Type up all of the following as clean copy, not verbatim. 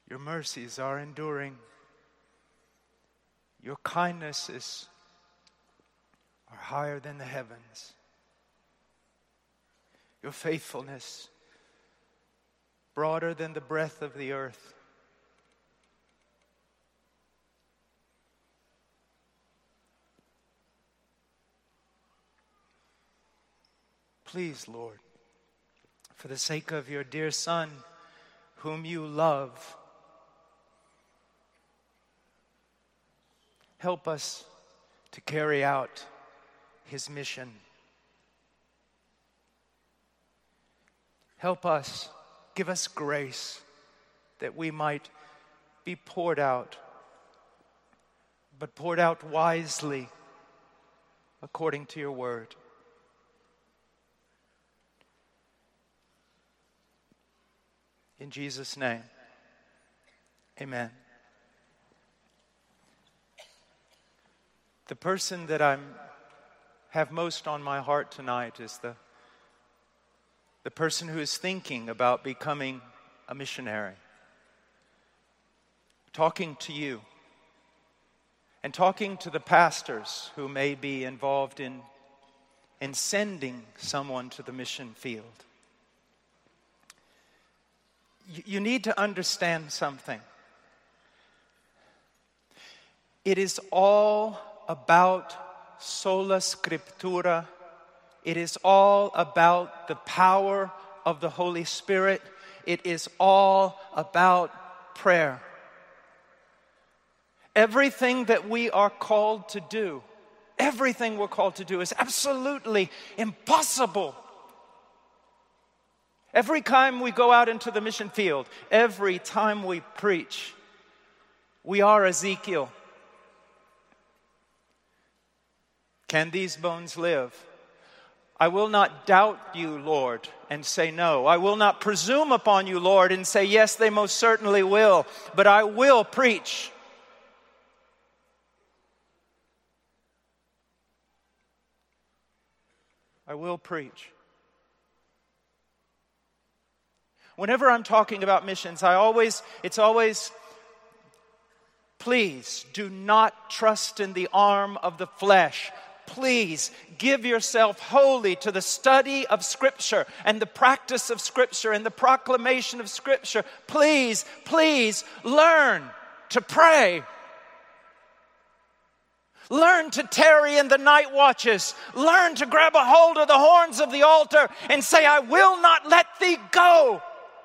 Your mercies are enduring. Your kindnesses are higher than the heavens. Your faithfulness broader than the breadth of the earth. Please, Lord, for the sake of your dear Son, whom you love, help us to carry out his mission. Help us, give us grace that we might be poured out, but poured out wisely according to your word. In Jesus' name, amen. The person that I have most on my heart tonight is the person who is thinking about becoming a missionary. Talking to you and talking to the pastors who may be involved in sending someone to the mission field. You need to understand something. It is all about sola scriptura. It is all about the power of the Holy Spirit. It is all about prayer. Everything that we are called to do, everything we're called to do is absolutely impossible. Every time we go out into the mission field, every time we preach, we are Ezekiel. Can these bones live? I will not doubt you, Lord, and say no. I will not presume upon you, Lord, and say yes, they most certainly will. But I will preach. I will preach. Whenever I'm talking about missions, it's always, please do not trust in the arm of the flesh. Please give yourself wholly to the study of Scripture and the practice of Scripture and the proclamation of Scripture. Please, please learn to pray. Learn to tarry in the night watches. Learn to grab a hold of the horns of the altar and say, I will not let thee go.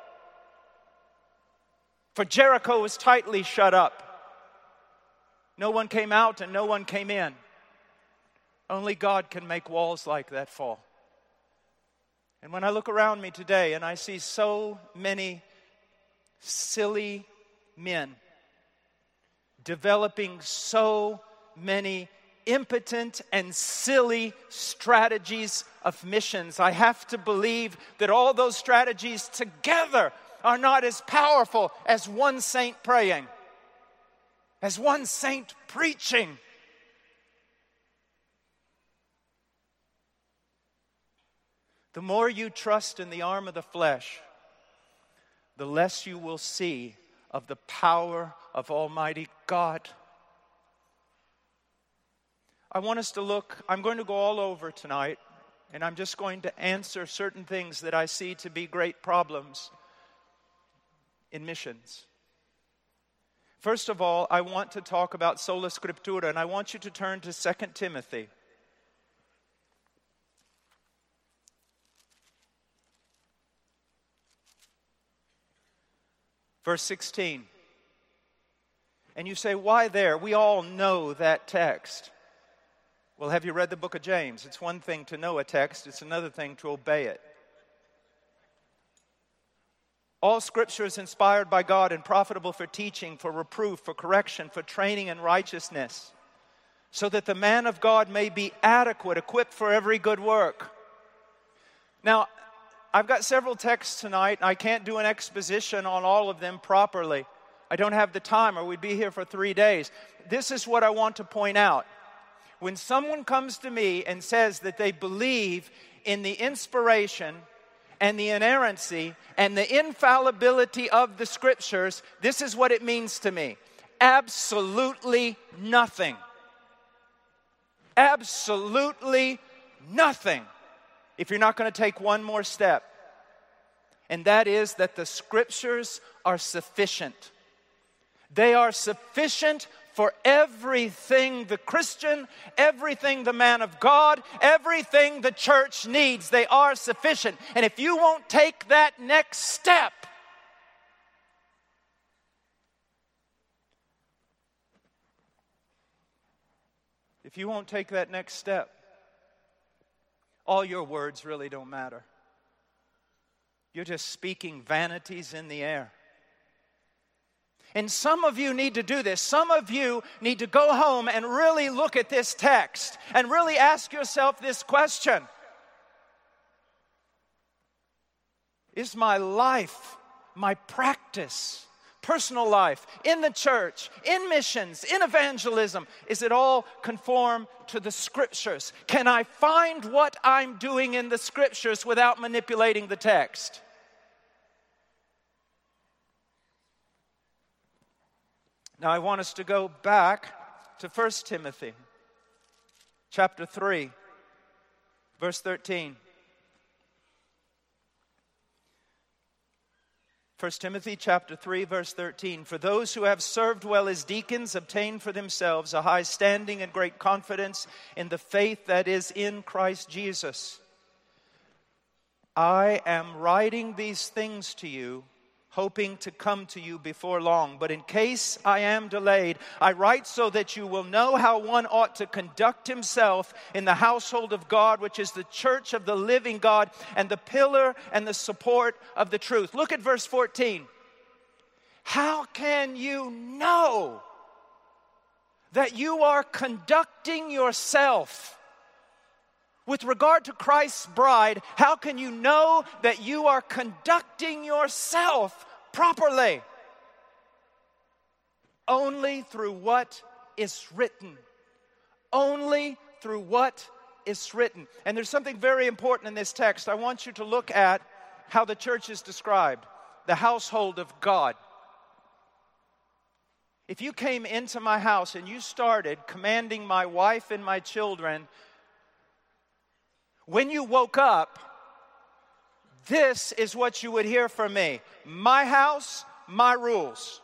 For Jericho was tightly shut up. No one came out and no one came in. Only God can make walls like that fall. And when I look around me today and I see so many silly men developing so many impotent and silly strategies of missions, I have to believe that all those strategies together are not as powerful as one saint praying, as one saint preaching. The more you trust in the arm of the flesh, the less you will see of the power of Almighty God. I want us to look, I'm going to go all over tonight, and I'm just going to answer certain things that I see to be great problems in missions. First of all, I want to talk about sola scriptura, and I want you to turn to 2 Timothy. Verse 16. And you say, why there? We all know that text. Well, have you read the book of James? It's one thing to know a text, it's another thing to obey it. All Scripture is inspired by God and profitable for teaching, for reproof, for correction, for training in righteousness, so that the man of God may be adequate, equipped for every good work. Now, I've got several texts tonight. I can't do an exposition on all of them properly. I don't have the time, or we'd be here for 3 days. This is what I want to point out. When someone comes to me and says that they believe in the inspiration and the inerrancy and the infallibility of the Scriptures, this is what it means to me. Absolutely nothing. Absolutely nothing if you're not going to take one more step. And that is that the Scriptures are sufficient. They are sufficient for everything the Christian, everything the man of God, everything the church needs. They are sufficient. And if you won't take that next step, all your words really don't matter. You're just speaking vanities in the air. And some of you need to do this. Some of you need to go home and really look at this text and really ask yourself this question. Is my life, my practice, personal life, in the church, in missions, in evangelism, is it all conform to the Scriptures? Can I find what I'm doing in the Scriptures without manipulating the text? Now I want us to go back to 1 Timothy chapter 3, verse 13. 1 Timothy chapter 3, verse 13. For those who have served well as deacons obtain for themselves a high standing and great confidence in the faith that is in Christ Jesus. I am writing these things to you, hoping to come to you before long. But in case I am delayed, I write so that you will know how one ought to conduct himself in the household of God, which is the church of the living God and the pillar and the support of the truth. Look at verse 14. How can you know that you are conducting yourself with regard to Christ's bride? How can you know that you are conducting yourself properly? Only through what is written. Only through what is written. And there's something very important in this text. I want you to look at how the church is described. The household of God. If you came into my house and you started commanding my wife and my children, when you woke up, this is what you would hear from me. My house, my rules.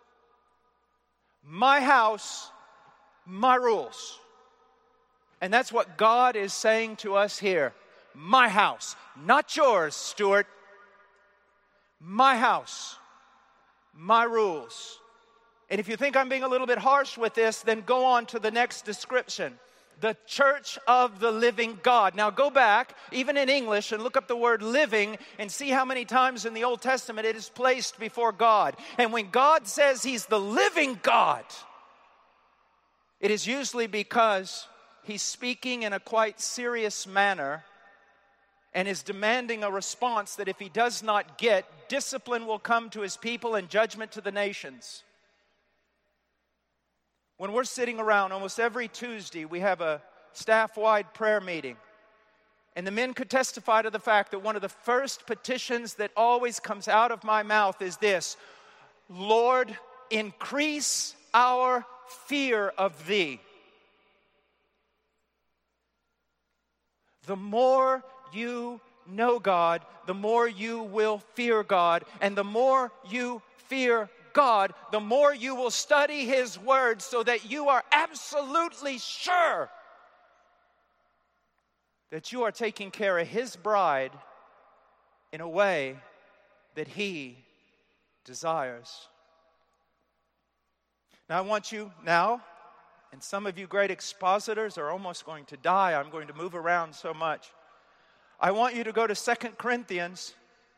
My house, my rules. And that's what God is saying to us here. My house, not yours, Stuart. My house, my rules. And if you think I'm being a little bit harsh with this, then go on to the next description. The church of the living God. Now go back, even in English, and look up the word living and see how many times in the Old Testament it is placed before God. And when God says He's the living God, it is usually because He's speaking in a quite serious manner and is demanding a response that if He does not get, discipline will come to His people and judgment to the nations. When we're sitting around almost every Tuesday, we have a staff-wide prayer meeting. And the men could testify to the fact that one of the first petitions that always comes out of my mouth is this: Lord, increase our fear of Thee. The more you know God, the more you will fear God. And the more you fear God, the more you will study His Word so that you are absolutely sure that you are taking care of His bride in a way that He desires. Now I want you now, and some of you great expositors are almost going to die. I'm going to move around so much. I want you to go to 1 Corinthians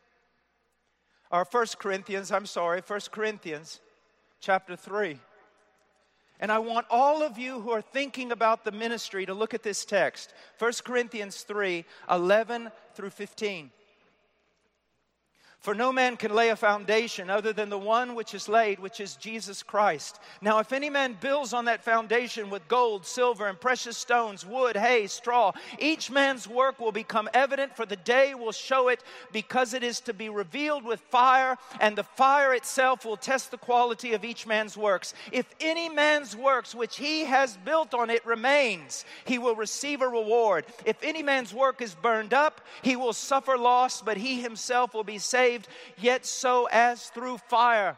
chapter 3. And I want all of you who are thinking about the ministry to look at this text. 1 Corinthians 3, 11 through 15. For no man can lay a foundation other than the one which is laid, which is Jesus Christ. Now if any man builds on that foundation with gold, silver, and precious stones, wood, hay, straw, each man's work will become evident, for the day will show it, because it is to be revealed with fire, and the fire itself will test the quality of each man's works. If any man's works which he has built on it remains, he will receive a reward. If any man's work is burned up, he will suffer loss, but he himself will be saved, yet so as through fire.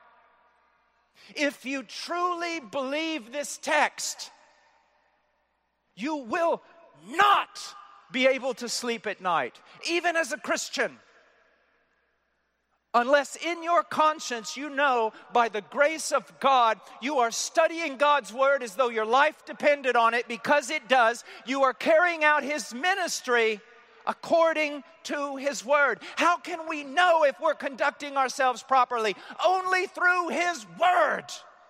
If you truly believe this text, you will not be able to sleep at night, even as a Christian, unless in your conscience you know by the grace of God you are studying God's Word as though your life depended on it, because it does. You are carrying out His ministry according to His Word. How can we know if we're conducting ourselves properly? Only through His Word.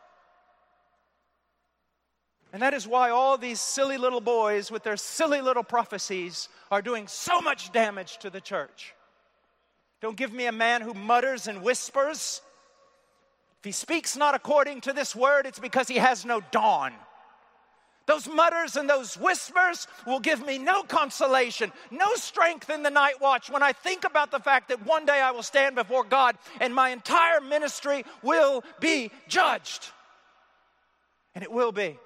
And that is why all these silly little boys with their silly little prophecies are doing so much damage to the church. Don't give me a man who mutters and whispers. If he speaks not according to this Word, it's because he has no dawn. Those mutters and those whispers will give me no consolation, no strength in the night watch when I think about the fact that one day I will stand before God and my entire ministry will be judged. And it will be.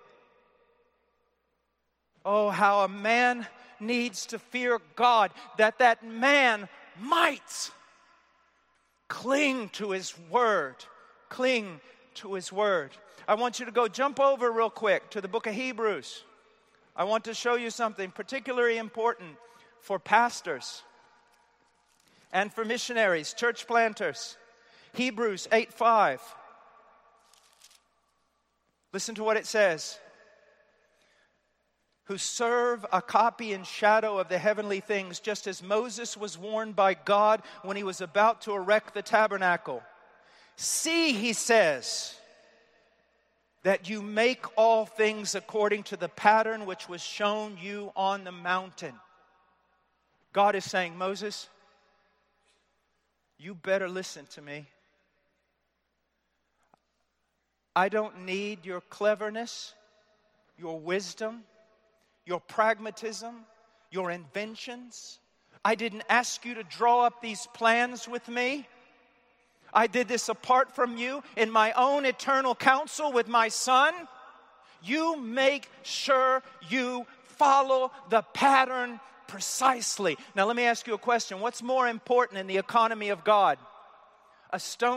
Oh, how a man needs to fear God, that man might cling to His Word. Cling to His Word. I want you to jump over real quick to the book of Hebrews. I want to show you something particularly important for pastors and for missionaries, church planters. Hebrews 8:5. Listen to what it says. Who serve a copy and shadow of the heavenly things, just as Moses was warned by God when he was about to erect the tabernacle. See, he says, that you make all things according to the pattern which was shown you on the mountain. God is saying, Moses, you better listen to me. I don't need your cleverness, your wisdom, your pragmatism, your inventions. I didn't ask you to draw up these plans with me. I did this apart from you in my own eternal counsel with my Son. You make sure you follow the pattern precisely. Now let me ask you a question. What's more important in the economy of God? A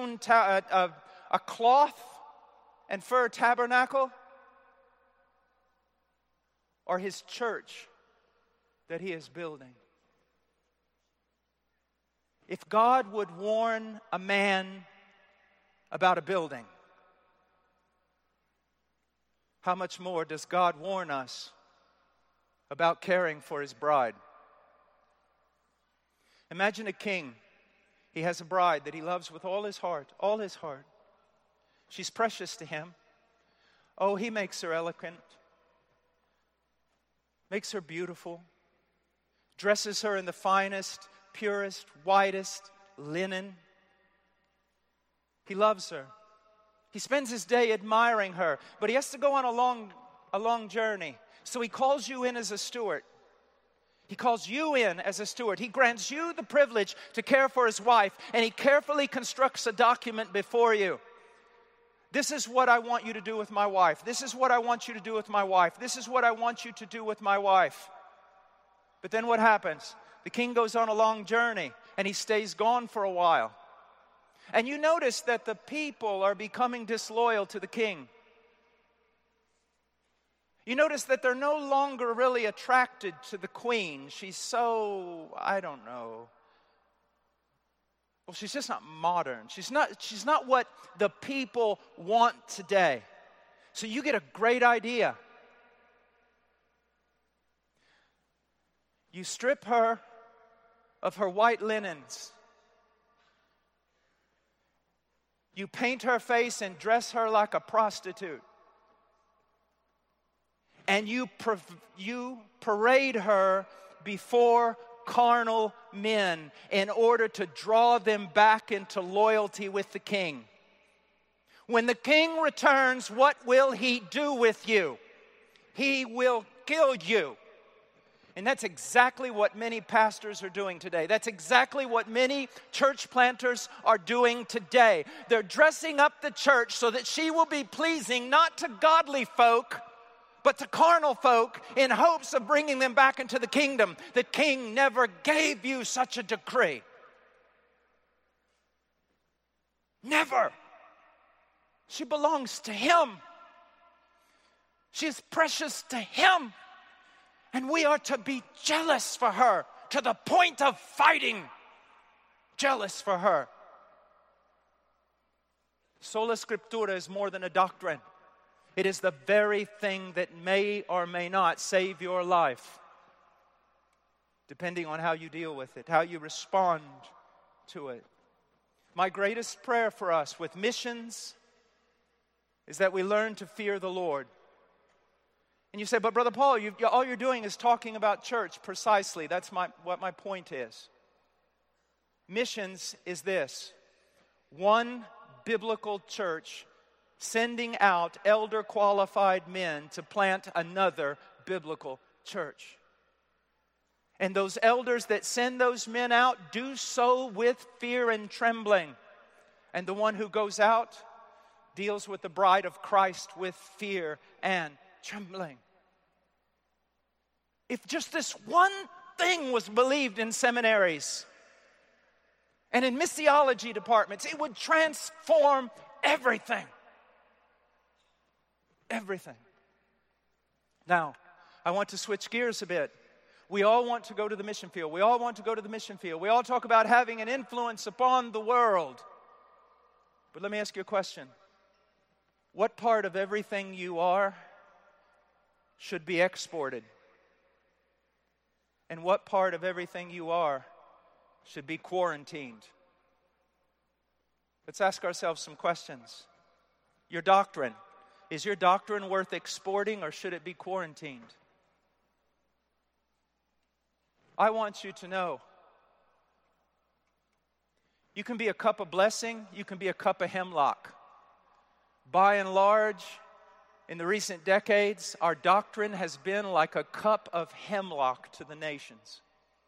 cloth and fur tabernacle? Or His church that He is building? If God would warn a man about a building, how much more does God warn us about caring for His bride? Imagine a king. He has a bride that he loves with all his heart, all his heart. She's precious to him. Oh, he makes her eloquent, makes her beautiful, dresses her in the finest, purest, whitest linen. He loves her. He spends his day admiring her, but he has to go on a long journey. So he calls you in as a steward. He calls you in as a steward. He grants you the privilege to care for his wife, and he carefully constructs a document before you. This is what I want you to do with my wife. This is what I want you to do with my wife. This is what I want you to do with my wife. But then what happens? The king goes on a long journey, and he stays gone for a while. And you notice that the people are becoming disloyal to the king. You notice that they're no longer really attracted to the queen. She's so, I don't know. Well, she's just not modern. She's not what the people want today. So you get a great idea. You strip her of her white linens. You paint her face and dress her like a prostitute. And you parade her before carnal men in order to draw them back into loyalty with the king. When the king returns, what will he do with you? He will kill you. And that's exactly what many pastors are doing today. That's exactly what many church planters are doing today. They're dressing up the church so that she will be pleasing not to godly folk, but to carnal folk, in hopes of bringing them back into the kingdom. The king never gave you such a decree. Never. She belongs to him. She is precious to him. And we are to be jealous for her, to the point of fighting. Jealous for her. Sola Scriptura is more than a doctrine. It is the very thing that may or may not save your life, depending on how you deal with it, how you respond to it. My greatest prayer for us with missions is that we learn to fear the Lord. And you say, but Brother Paul, all you're doing is talking about church. Precisely, that's what my point is. Missions is this: one biblical church sending out elder qualified men to plant another biblical church. And those elders that send those men out do so with fear and trembling. And the one who goes out deals with the bride of Christ with fear and trembling. If just this one thing was believed in seminaries and in missiology departments, it would transform everything. Everything. Now, I want to switch gears a bit. We all want to go to the mission field. We all want to go to the mission field. We all talk about having an influence upon the world. But let me ask you a question. What part of everything you are should be exported? And what part of everything you are should be quarantined? Let's ask ourselves some questions. Your doctrine. Is your doctrine worth exporting, or should it be quarantined? I want you to know, you can be a cup of blessing, you can be a cup of hemlock. By and large, in the recent decades, our doctrine has been like a cup of hemlock to the nations.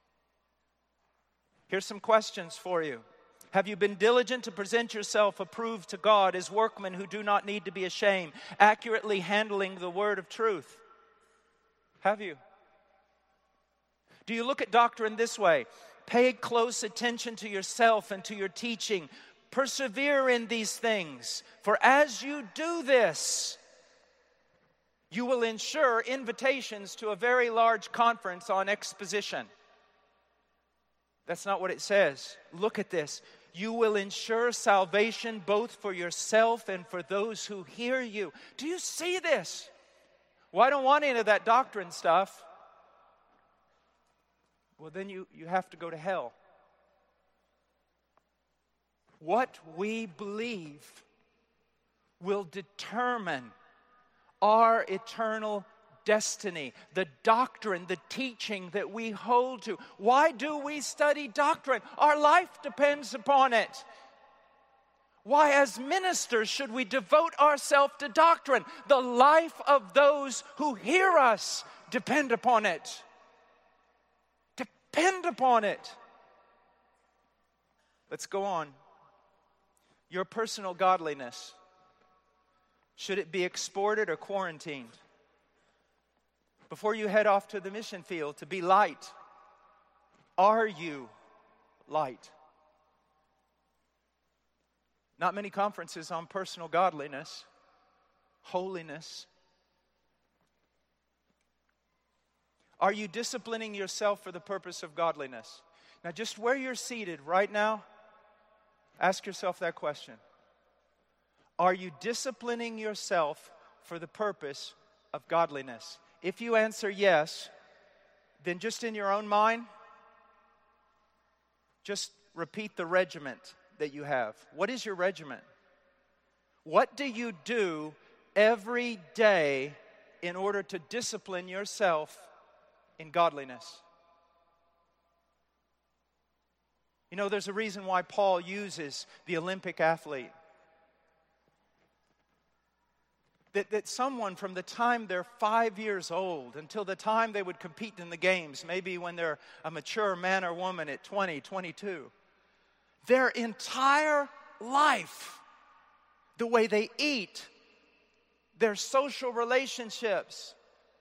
Here's some questions for you. Have you been diligent to present yourself approved to God as workmen who do not need to be ashamed, accurately handling the word of truth? Have you? Do you look at doctrine this way? Pay close attention to yourself and to your teaching. Persevere in these things, for as you do this, you will ensure invitations to a very large conference on exposition. That's not what it says. Look at this. You will ensure salvation both for yourself and for those who hear you. Do you see this? Well, I don't want any of that doctrine stuff. Well, then you have to go to hell. What we believe will determine our eternal destiny, the doctrine, the teaching that we hold to. Why do we study doctrine? Our life depends upon it. Why, as ministers, should we devote ourselves to doctrine? The life of those who hear us depend upon it. Depend upon it. Let's go on. Your personal godliness, should it be exported or quarantined? Before you head off to the mission field to be light, are you light? Not many conferences on personal godliness, holiness. Are you disciplining yourself for the purpose of godliness? Now, just where you're seated right now, ask yourself that question. Are you disciplining yourself for the purpose of godliness? If you answer yes, then just in your own mind, just repeat the regiment that you have. What is your regiment? What do you do every day in order to discipline yourself in godliness? You know, there's a reason why Paul uses the Olympic athlete. That someone from the time they're 5 years old until the time they would compete in the games, maybe when they're a mature man or woman at 20, 22, their entire life, the way they eat, their social relationships,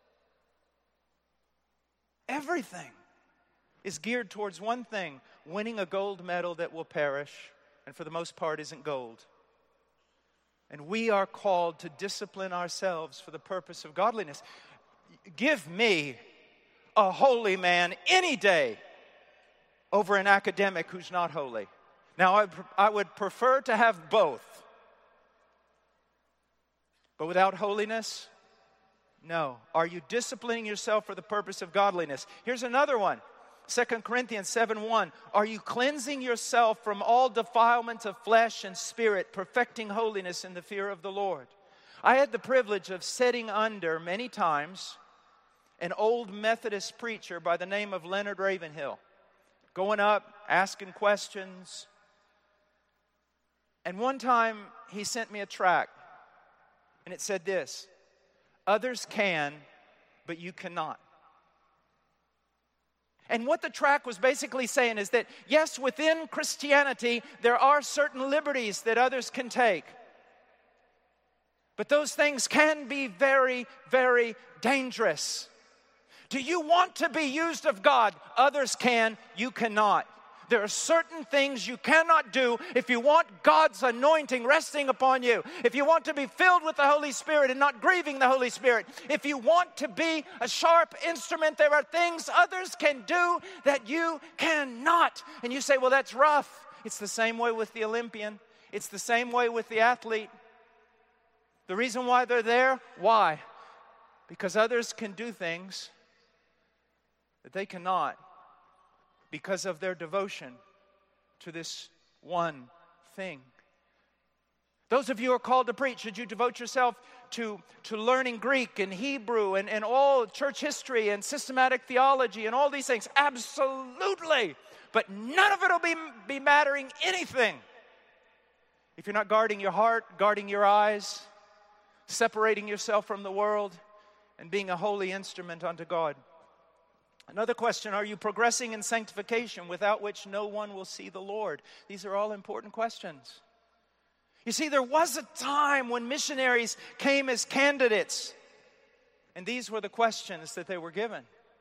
everything is geared towards one thing: winning a gold medal that will perish, and for the most part isn't gold. And we are called to discipline ourselves for the purpose of godliness. Give me a holy man any day over an academic who's not holy. Now, I would prefer to have both. But without holiness, no. Are you disciplining yourself for the purpose of godliness? Here's another one. 2 Corinthians 7:1. Are you cleansing yourself from all defilement of flesh and spirit, perfecting holiness in the fear of the Lord? I had the privilege of sitting under many times an old Methodist preacher by the name of Leonard Ravenhill, going up, asking questions. And one time he sent me a tract, and it said this: others can, but you cannot. And what the tract was basically saying is that, yes, within Christianity, there are certain liberties that others can take. But those things can be very, very dangerous. Do you want to be used of God? Others can, you cannot. There are certain things you cannot do if you want God's anointing resting upon you. If you want to be filled with the Holy Spirit and not grieving the Holy Spirit. If you want to be a sharp instrument, there are things others can do that you cannot. And you say, well, that's rough. It's the same way with the Olympian. It's the same way with the athlete. The reason why they're there, why? Because others can do things that they cannot, because of their devotion to this one thing. Those of you who are called to preach, should you devote yourself to learning Greek and Hebrew and all church history and systematic theology and all these things? Absolutely. But none of it will be mattering anything if you're not guarding your heart, guarding your eyes, separating yourself from the world, and being a holy instrument unto God. Another question: are you progressing in sanctification, without which no one will see the Lord? These are all important questions. You see, there was a time when missionaries came as candidates, and these were the questions that they were given.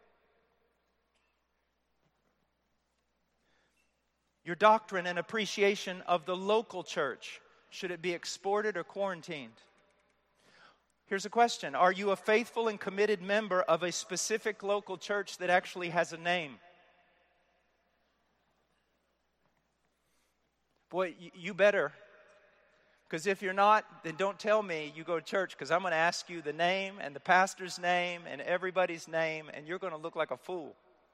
Your doctrine and appreciation of the local church, should it be exported or quarantined? Here's a question: are you a faithful and committed member of a specific local church that actually has a name? Boy, you better. Because if you're not, then don't tell me you go to church, because I'm going to ask you the name and the pastor's name and everybody's name, and you're going to look like a fool.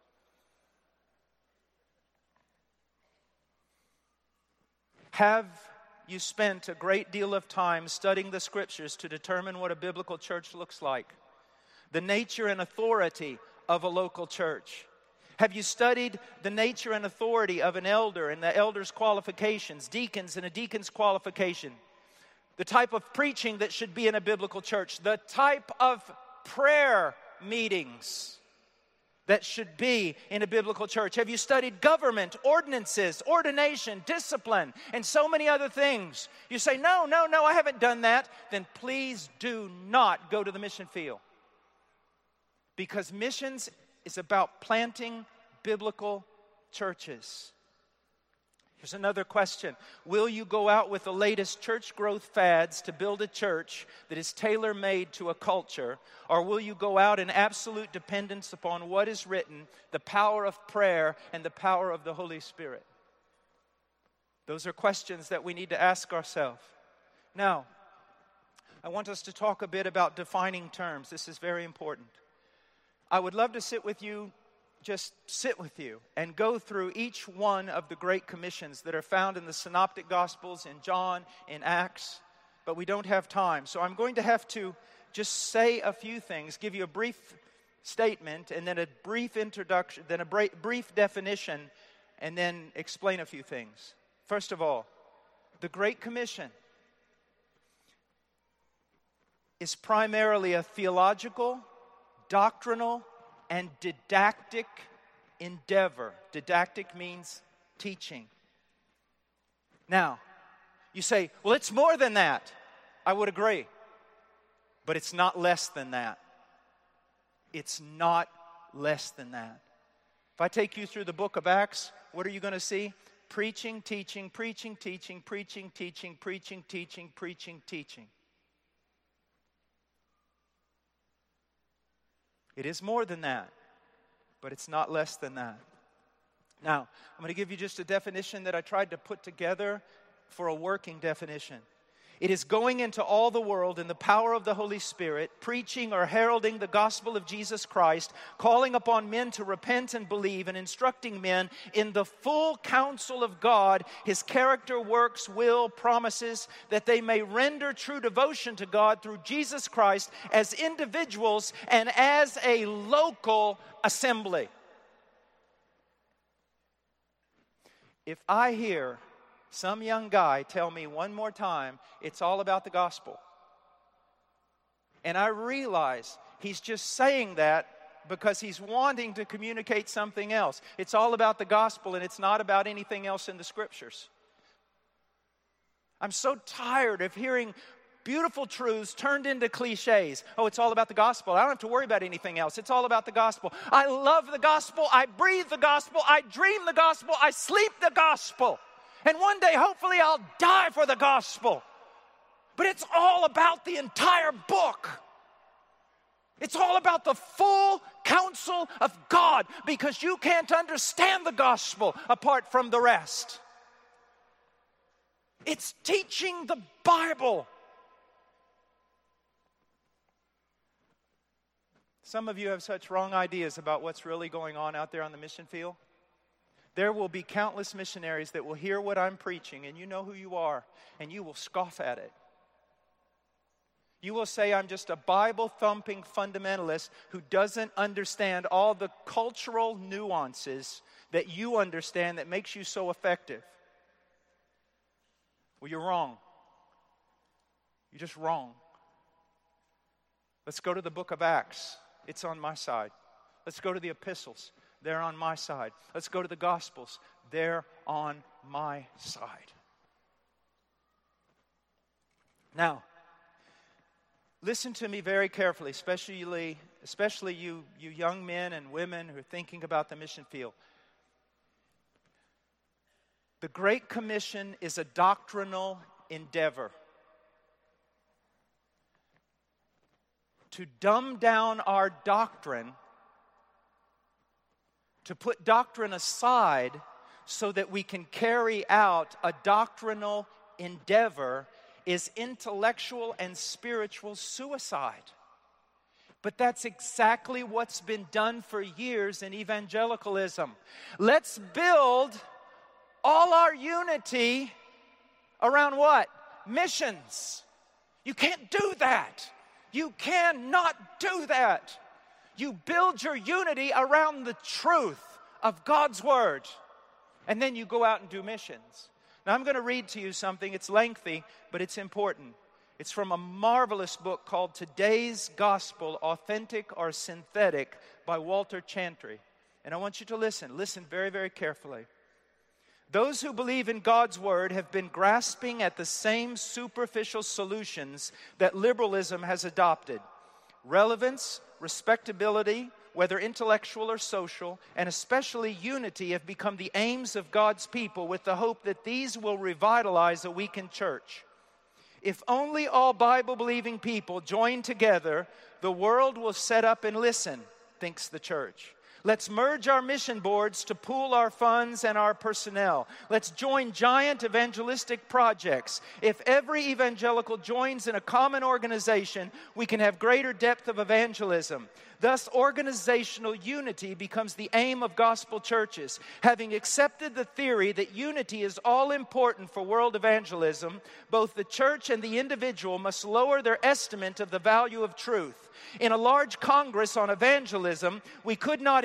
Have you spent a great deal of time studying the Scriptures to determine what a biblical church looks like? The nature and authority of a local church. Have you studied the nature and authority of an elder and the elder's qualifications, deacons and a deacon's qualification? The type of preaching that should be in a biblical church. The type of prayer meetings that should be in a biblical church. Have you studied government, ordinances, ordination, discipline, and so many other things? You say, no, I haven't done that. Then please do not go to the mission field. Because missions is about planting biblical churches. Here's another question. Will you go out with the latest church growth fads to build a church that is tailor-made to a culture? Or will you go out in absolute dependence upon what is written, the power of prayer and the power of the Holy Spirit? Those are questions that we need to ask ourselves. Now, I want us to talk a bit about defining terms. This is very important. I would love to sit with you and go through each one of the great commissions that are found in the Synoptic Gospels, in John, in Acts, but we don't have time. So I'm going to have to just say a few things, give you a brief statement, and then a brief introduction, then a brief definition, and then explain a few things. First of all, the Great Commission is primarily a theological, doctrinal, and didactic endeavor. Didactic means teaching. Now, you say, well, it's more than that. I would agree. But it's not less than that. It's not less than that. If I take you through the book of Acts, what are you going to see? Preaching, teaching, preaching, teaching, preaching, teaching, preaching, teaching, preaching, teaching. It is more than that, but it's not less than that. Now, I'm going to give you just a definition that I tried to put together for a working definition. It is going into all the world in the power of the Holy Spirit, preaching or heralding the gospel of Jesus Christ, calling upon men to repent and believe, and instructing men in the full counsel of God, His character, works, will, promises, that they may render true devotion to God through Jesus Christ as individuals and as a local assembly. If I hear some young guy tell me one more time, it's all about the gospel, and I realize he's just saying that because he's wanting to communicate something else. It's all about the gospel, and it's not about anything else in the Scriptures. I'm so tired of hearing beautiful truths turned into cliches. Oh, it's all about the gospel. I don't have to worry about anything else. It's all about the gospel. I love the gospel. I breathe the gospel. I dream the gospel. I sleep the gospel. And one day, hopefully, I'll die for the gospel. But it's all about the entire book. It's all about the full counsel of God, because you can't understand the gospel apart from the rest. It's teaching the Bible. Some of you have such wrong ideas about what's really going on out there on the mission field. There will be countless missionaries that will hear what I'm preaching, and you know who you are, and you will scoff at it. You will say, I'm just a Bible-thumping fundamentalist who doesn't understand all the cultural nuances that you understand that makes you so effective. Well, you're wrong. You're just wrong. Let's go to the book of Acts. It's on my side. Let's go to the epistles. They're on my side. Let's go to the Gospels. They're on my side. Now, listen to me very carefully, especially you young men and women who are thinking about the mission field. The Great Commission is a doctrinal endeavor. To dumb down our doctrine, to put doctrine aside so that we can carry out a doctrinal endeavor, is intellectual and spiritual suicide. But that's exactly what's been done for years in evangelicalism. Let's build all our unity around what? Missions. You can't do that. You cannot do that. You build your unity around the truth of God's Word. And then you go out and do missions. Now I'm going to read to you something. It's lengthy, but it's important. It's from a marvelous book called Today's Gospel, Authentic or Synthetic by Walter Chantry. And I want you to listen. Listen very, very carefully. Those who believe in God's Word have been grasping at the same superficial solutions that liberalism has adopted. Relevance, respectability, whether intellectual or social, and especially unity, have become the aims of God's people, with the hope that these will revitalize a weakened church. If only all Bible-believing people join together, the world will set up and listen, thinks the church. Let's merge our mission boards to pool our funds and our personnel. Let's join giant evangelistic projects. If every evangelical joins in a common organization, we can have greater depth of evangelism. Thus, organizational unity becomes the aim of gospel churches. Having accepted the theory that unity is all important for world evangelism, both the church and the individual must lower their estimate of the value of truth. In a large congress on evangelism, we could not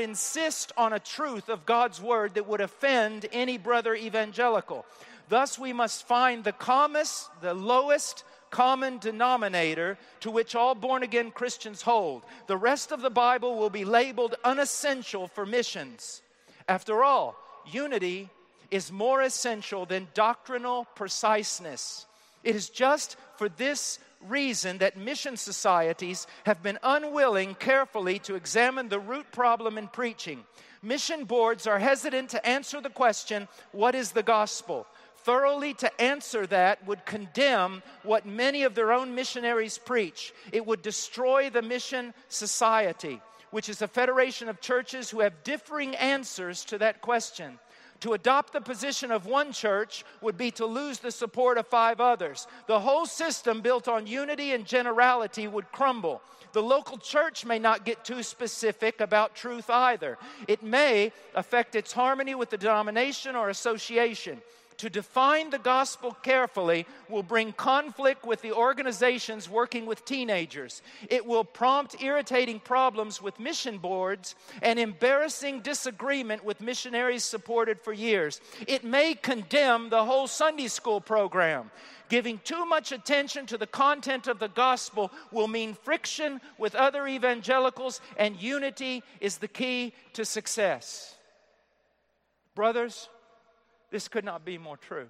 insist on a truth of God's word that would offend any brother evangelical. Thus, we must find the lowest common denominator to which all born-again Christians hold. The rest of the Bible will be labeled unessential for missions. After all, unity is more essential than doctrinal preciseness. It is just for this reason that mission societies have been unwilling carefully to examine the root problem in preaching. Mission boards are hesitant to answer the question, what is the gospel? Thoroughly to answer that would condemn what many of their own missionaries preach. It would destroy the mission society, which is a federation of churches who have differing answers to that question. To adopt the position of one church would be to lose the support of 5 others. The whole system built on unity and generality would crumble. The local church may not get too specific about truth either. It may affect its harmony with the denomination or association. To define the gospel carefully will bring conflict with the organizations working with teenagers. It will prompt irritating problems with mission boards and embarrassing disagreement with missionaries supported for years. It may condemn the whole Sunday school program. Giving too much attention to the content of the gospel will mean friction with other evangelicals, and unity is the key to success. Brothers, this could not be more true.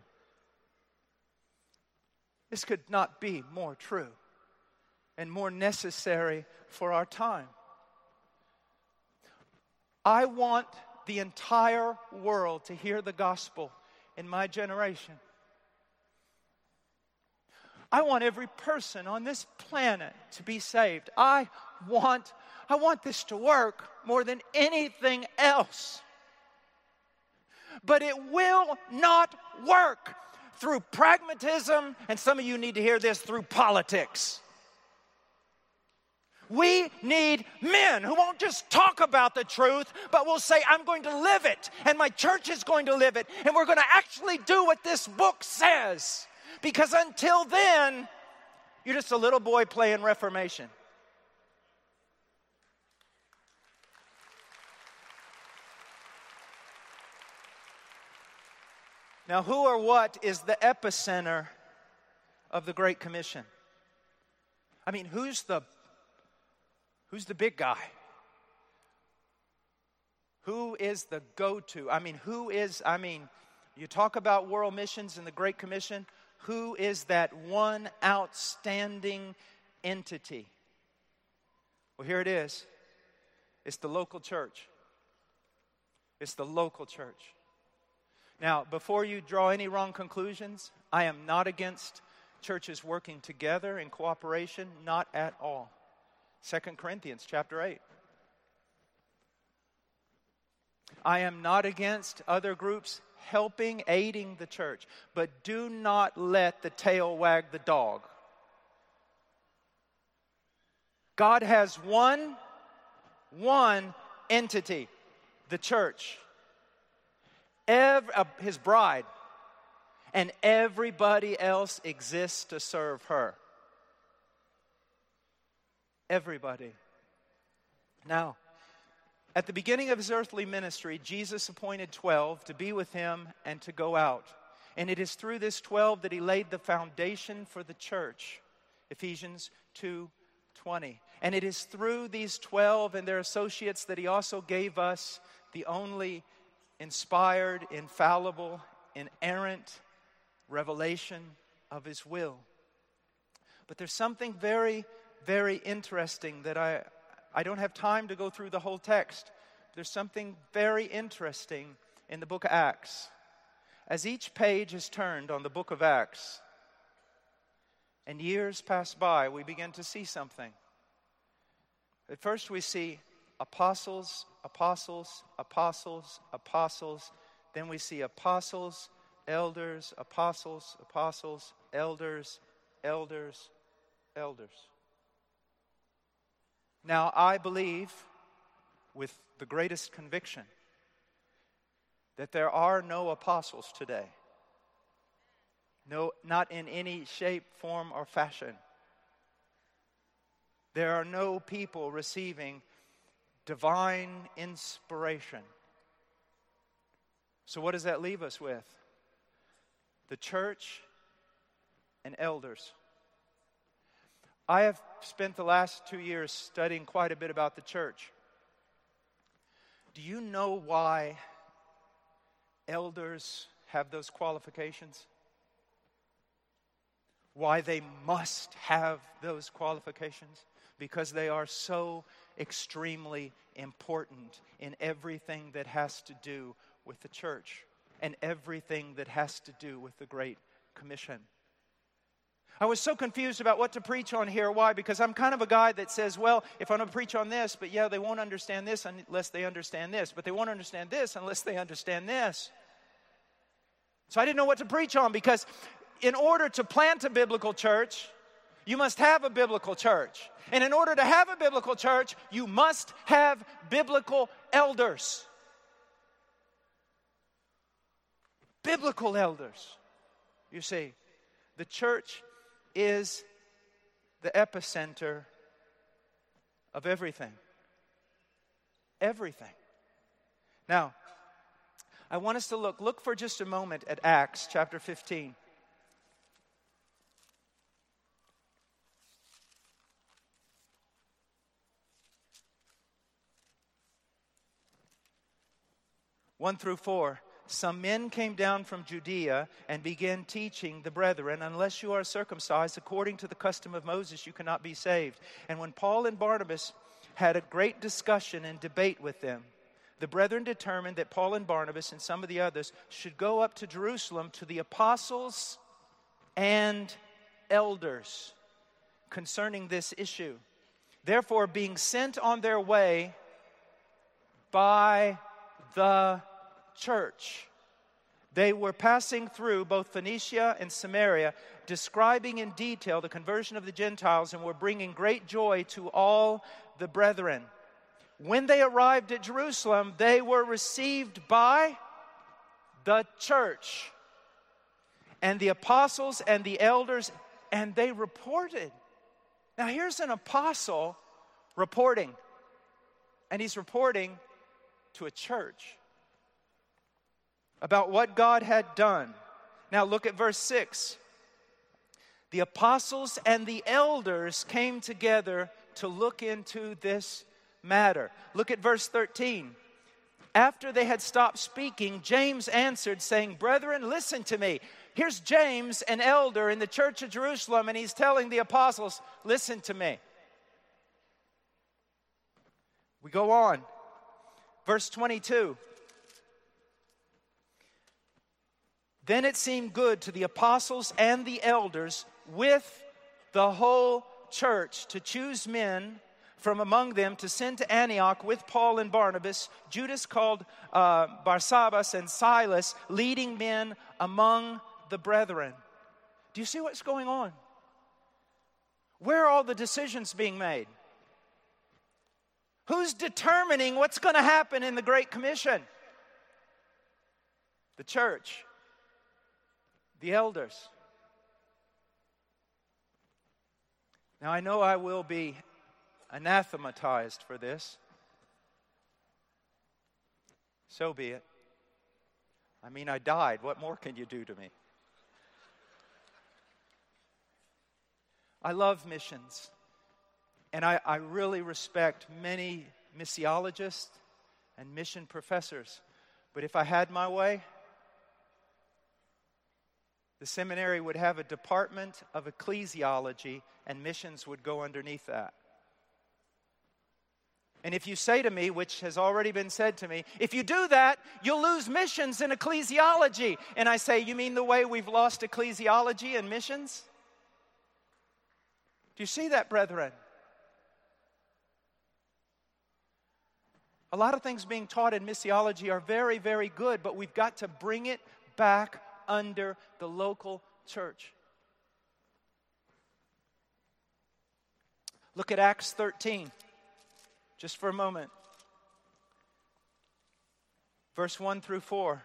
This could not be more true and more necessary for our time. I want the entire world to hear the gospel in my generation. I want every person on this planet to be saved. I want this to work more than anything else. But it will not work through pragmatism, and some of you need to hear this, through politics. We need men who won't just talk about the truth, but will say, I'm going to live it, and my church is going to live it, and we're going to actually do what this book says. Because until then, you're just a little boy playing Reformation. Now, who or what is the epicenter of the Great Commission? I mean, who's the big guy? Who is the go-to? You talk about world missions and the Great Commission. Who is that one outstanding entity? Well, here it is. It's the local church. It's the local church. Now, before you draw any wrong conclusions, I am not against churches working together in cooperation, not at all. 2 Corinthians chapter 8. I am not against other groups helping, aiding the church, but do not let the tail wag the dog. God has one entity, the church. His bride, and everybody else exists to serve her. Everybody. Now, at the beginning of his earthly ministry, Jesus appointed 12 to be with him and to go out. And it is through this 12 that he laid the foundation for the church. Ephesians 2:20. And it is through these 12 and their associates that he also gave us the only inspired, infallible, inerrant revelation of his will. But there's something very, very interesting that I don't have time to go through the whole text. There's something very interesting in the book of Acts. As each page is turned on the book of Acts, and years pass by, we begin to see something. At first we see apostles, apostles, apostles, apostles. Then we see apostles, elders, apostles, apostles, elders, elders, elders. Now, I believe with the greatest conviction that there are no apostles today. No, not in any shape, form, or fashion. There are no people receiving divine inspiration. So what does that leave us with? The church and elders. I have spent the last 2 years studying quite a bit about the church. Do you know why elders have those qualifications? Why they must have those qualifications? Because they are so extremely important in everything that has to do with the church and everything that has to do with the Great Commission. I was so confused about what to preach on here. Why? Because I'm kind of a guy that says, well, if I'm going to preach on this, but yeah, they won't understand this unless they understand this. But they won't understand this unless they understand this. So I didn't know what to preach on, because in order to plant a biblical church, you must have a biblical church. And in order to have a biblical church, you must have biblical elders. Biblical elders. You see, the church is the epicenter of everything. Everything. Now, I want us to look for just a moment at Acts chapter 15. One through 4. Some men came down from Judea and began teaching the brethren, unless you are circumcised according to the custom of Moses, you cannot be saved. And when Paul and Barnabas had a great discussion and debate with them, the brethren determined that Paul and Barnabas and some of the others should go up to Jerusalem to the apostles and elders concerning this issue. Therefore, being sent on their way by the church, they were passing through both Phoenicia and Samaria, describing in detail the conversion of the Gentiles, and were bringing great joy to all the brethren. When they arrived at Jerusalem, they were received by the church and the apostles and the elders, and they reported. Now here's an apostle reporting, and he's reporting to a church about what God had done. Now look at verse 6. The apostles and the elders came together to look into this matter. Look at verse 13. After they had stopped speaking, James answered, saying, Brethren, listen to me. Here's James, an elder in the church of Jerusalem, and he's telling the apostles, listen to me. We go on. Verse 22. Then it seemed good to the apostles and the elders with the whole church to choose men from among them to send to Antioch with Paul and Barnabas, Judas called Barsabbas, and Silas, leading men among the brethren. Do you see what's going on? Where are all the decisions being made? Who's determining what's going to happen in the Great Commission? The church. The elders. Now I know I will be anathematized for this. So be it. I mean, I died. What more can you do to me? I love missions. And I really respect many missiologists and mission professors. But if I had my way, the seminary would have a department of ecclesiology, and missions would go underneath that. And if you say to me, which has already been said to me, if you do that, you'll lose missions and ecclesiology. And I say, you mean the way we've lost ecclesiology and missions? Do you see that, brethren? A lot of things being taught in missiology are very, very good, but we've got to bring it back under the local church. Look at Acts 13, just for a moment. Verse 1 through 4.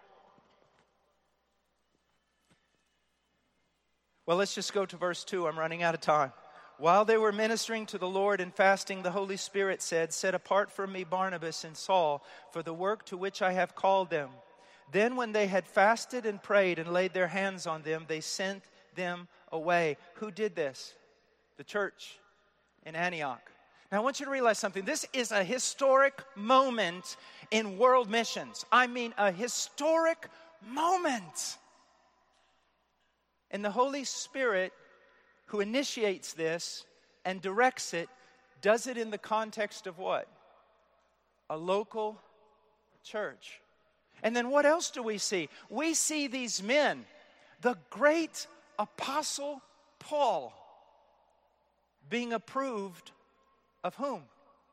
Well, let's just go to verse 2. I'm running out of time. While they were ministering to the Lord and fasting, the Holy Spirit said, "Set apart from me Barnabas and Saul for the work to which I have called them." Then when they had fasted and prayed and laid their hands on them, they sent them away. Who did this? The church in Antioch. Now I want you to realize something. This is a historic moment in world missions. I mean, a historic moment. And the Holy Spirit, who initiates this and directs it, does it in the context of what? A local church. And then what else do we see? We see these men, the great apostle Paul, being approved of whom?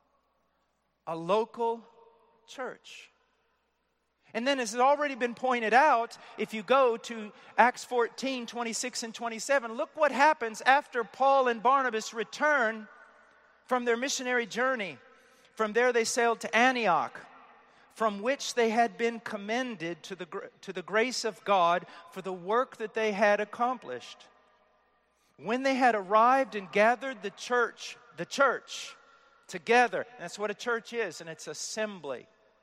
A local church. And then, as has already been pointed out, if you go to Acts 14, 26 and 27, look what happens after Paul and Barnabas return from their missionary journey. From there they sailed to Antioch, from which they had been commended to the grace of God for the work that they had accomplished. When they had arrived and gathered the church together, and that's what a church is, and it's assembly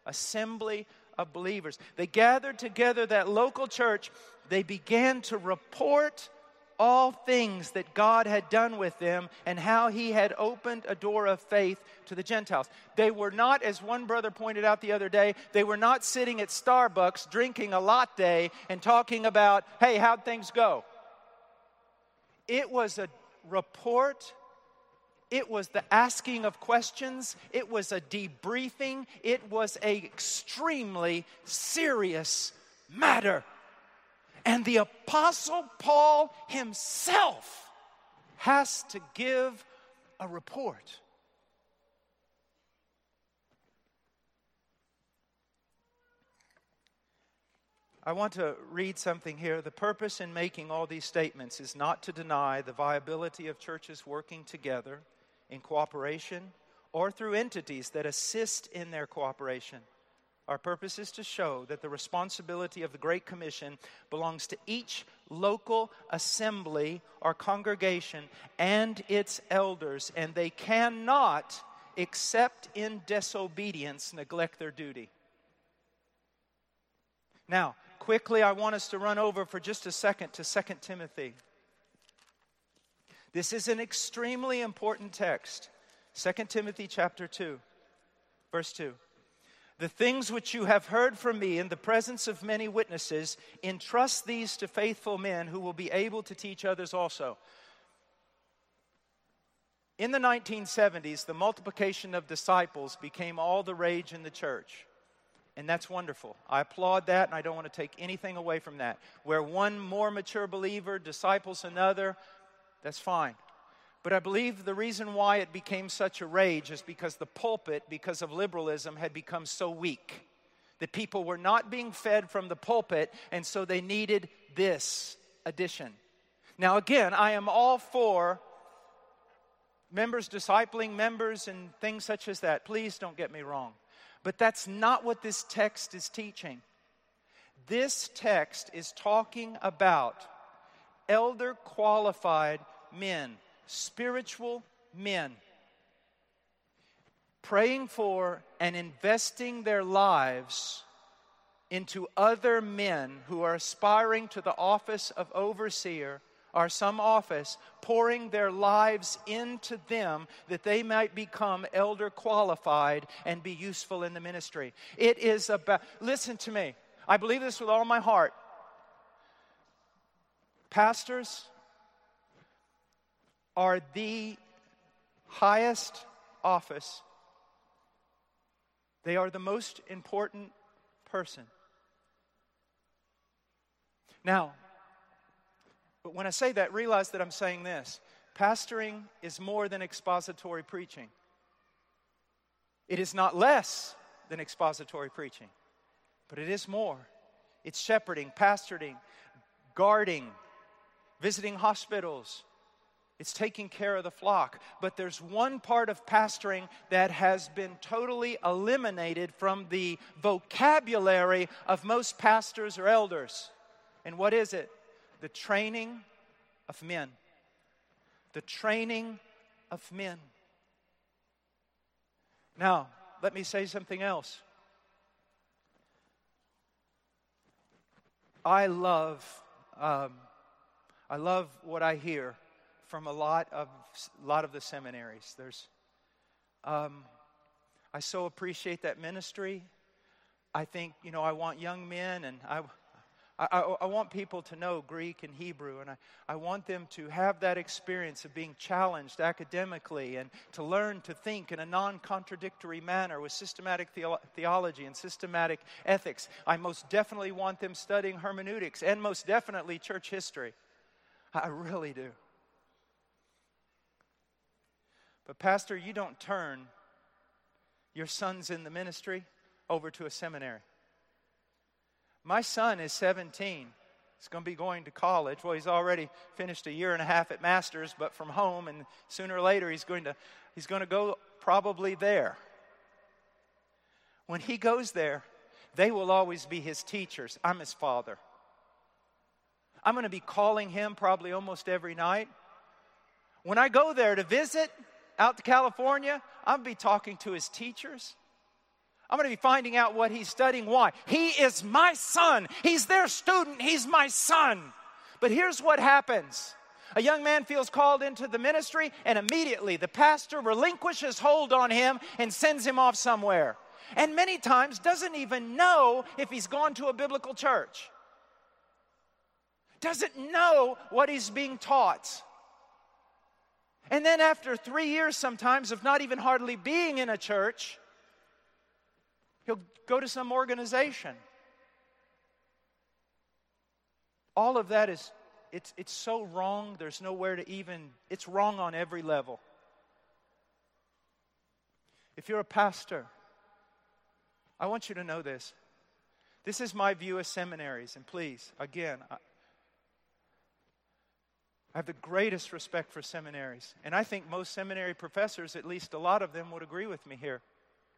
of believers. They gathered together, that local church. They began to report all things that God had done with them and how He had opened a door of faith to the Gentiles. They were not, as one brother pointed out the other day, they were not sitting at Starbucks drinking a latte and talking about, hey, how'd things go? It was a report. It was the asking of questions. It was a debriefing. It was an extremely serious matter. And the Apostle Paul himself has to give a report. I want to read something here. The purpose in making all these statements is not to deny the viability of churches working together in cooperation or through entities that assist in their cooperation. Our purpose is to show that the responsibility of the Great Commission belongs to each local assembly or congregation and its elders, and they cannot, except in disobedience, neglect their duty. Now, quickly, I want us to run over for just a second to 2 Timothy. This is an extremely important text. 2 Timothy chapter 2, verse 2. The things which you have heard from me in the presence of many witnesses, entrust these to faithful men who will be able to teach others also. In the 1970s, the multiplication of disciples became all the rage in the church. And that's wonderful. I applaud that, and I don't want to take anything away from that. Where one more mature believer disciples another, that's fine. But I believe the reason why it became such a rage is because the pulpit, because of liberalism, had become so weak. That people were not being fed from the pulpit, and so they needed this addition. Now again, I am all for members discipling members and things such as that. Please don't get me wrong. But that's not what this text is teaching. This text is talking about elder qualified men, spiritual men, praying for and investing their lives into other men who are aspiring to the office of overseer or some office, pouring their lives into them that they might become elder qualified and be useful in the ministry. It is about, listen to me, I believe this with all my heart. Pastors are the highest office. They are the most important person. Now, but when I say that, realize that I'm saying this. Pastoring is more than expository preaching. It is not less than expository preaching, but it is more. It's shepherding, pastoring, guarding, visiting hospitals. It's taking care of the flock. But there's one part of pastoring that has been totally eliminated from the vocabulary of most pastors or elders. And what is it? The training of men. The training of men. Now, let me say something else. I love what I hear from a lot of the seminaries. I so appreciate that ministry. I think, I want young men, and I want people to know Greek and Hebrew, and I want them to have that experience of being challenged academically and to learn to think in a non-contradictory manner with systematic theology and systematic ethics. I most definitely want them studying hermeneutics and most definitely church history. I really do. But Pastor, you don't turn your sons in the ministry over to a seminary. My son is 17. He's going to be going to college. Well, he's already finished a year and a half at master's, but from home, and sooner or later he's going to go probably there. When he goes there, they will always be his teachers. I'm his father. I'm going to be calling him probably almost every night. When I go there to visit out to California, I'll be talking to his teachers. I'm going to be finding out what he's studying. Why? He is my son. He's their student. He's my son. But here's what happens. A young man feels called into the ministry, and immediately the pastor relinquishes hold on him and sends him off somewhere. And many times doesn't even know if he's gone to a biblical church. Doesn't know what he's being taught. And then after 3 years sometimes of not even hardly being in a church, he'll go to some organization. All of that is, it's so wrong, there's nowhere to even, it's wrong on every level. If you're a pastor, I want you to know this. This is my view of seminaries, and please, again, I have the greatest respect for seminaries. And I think most seminary professors, at least a lot of them, would agree with me here.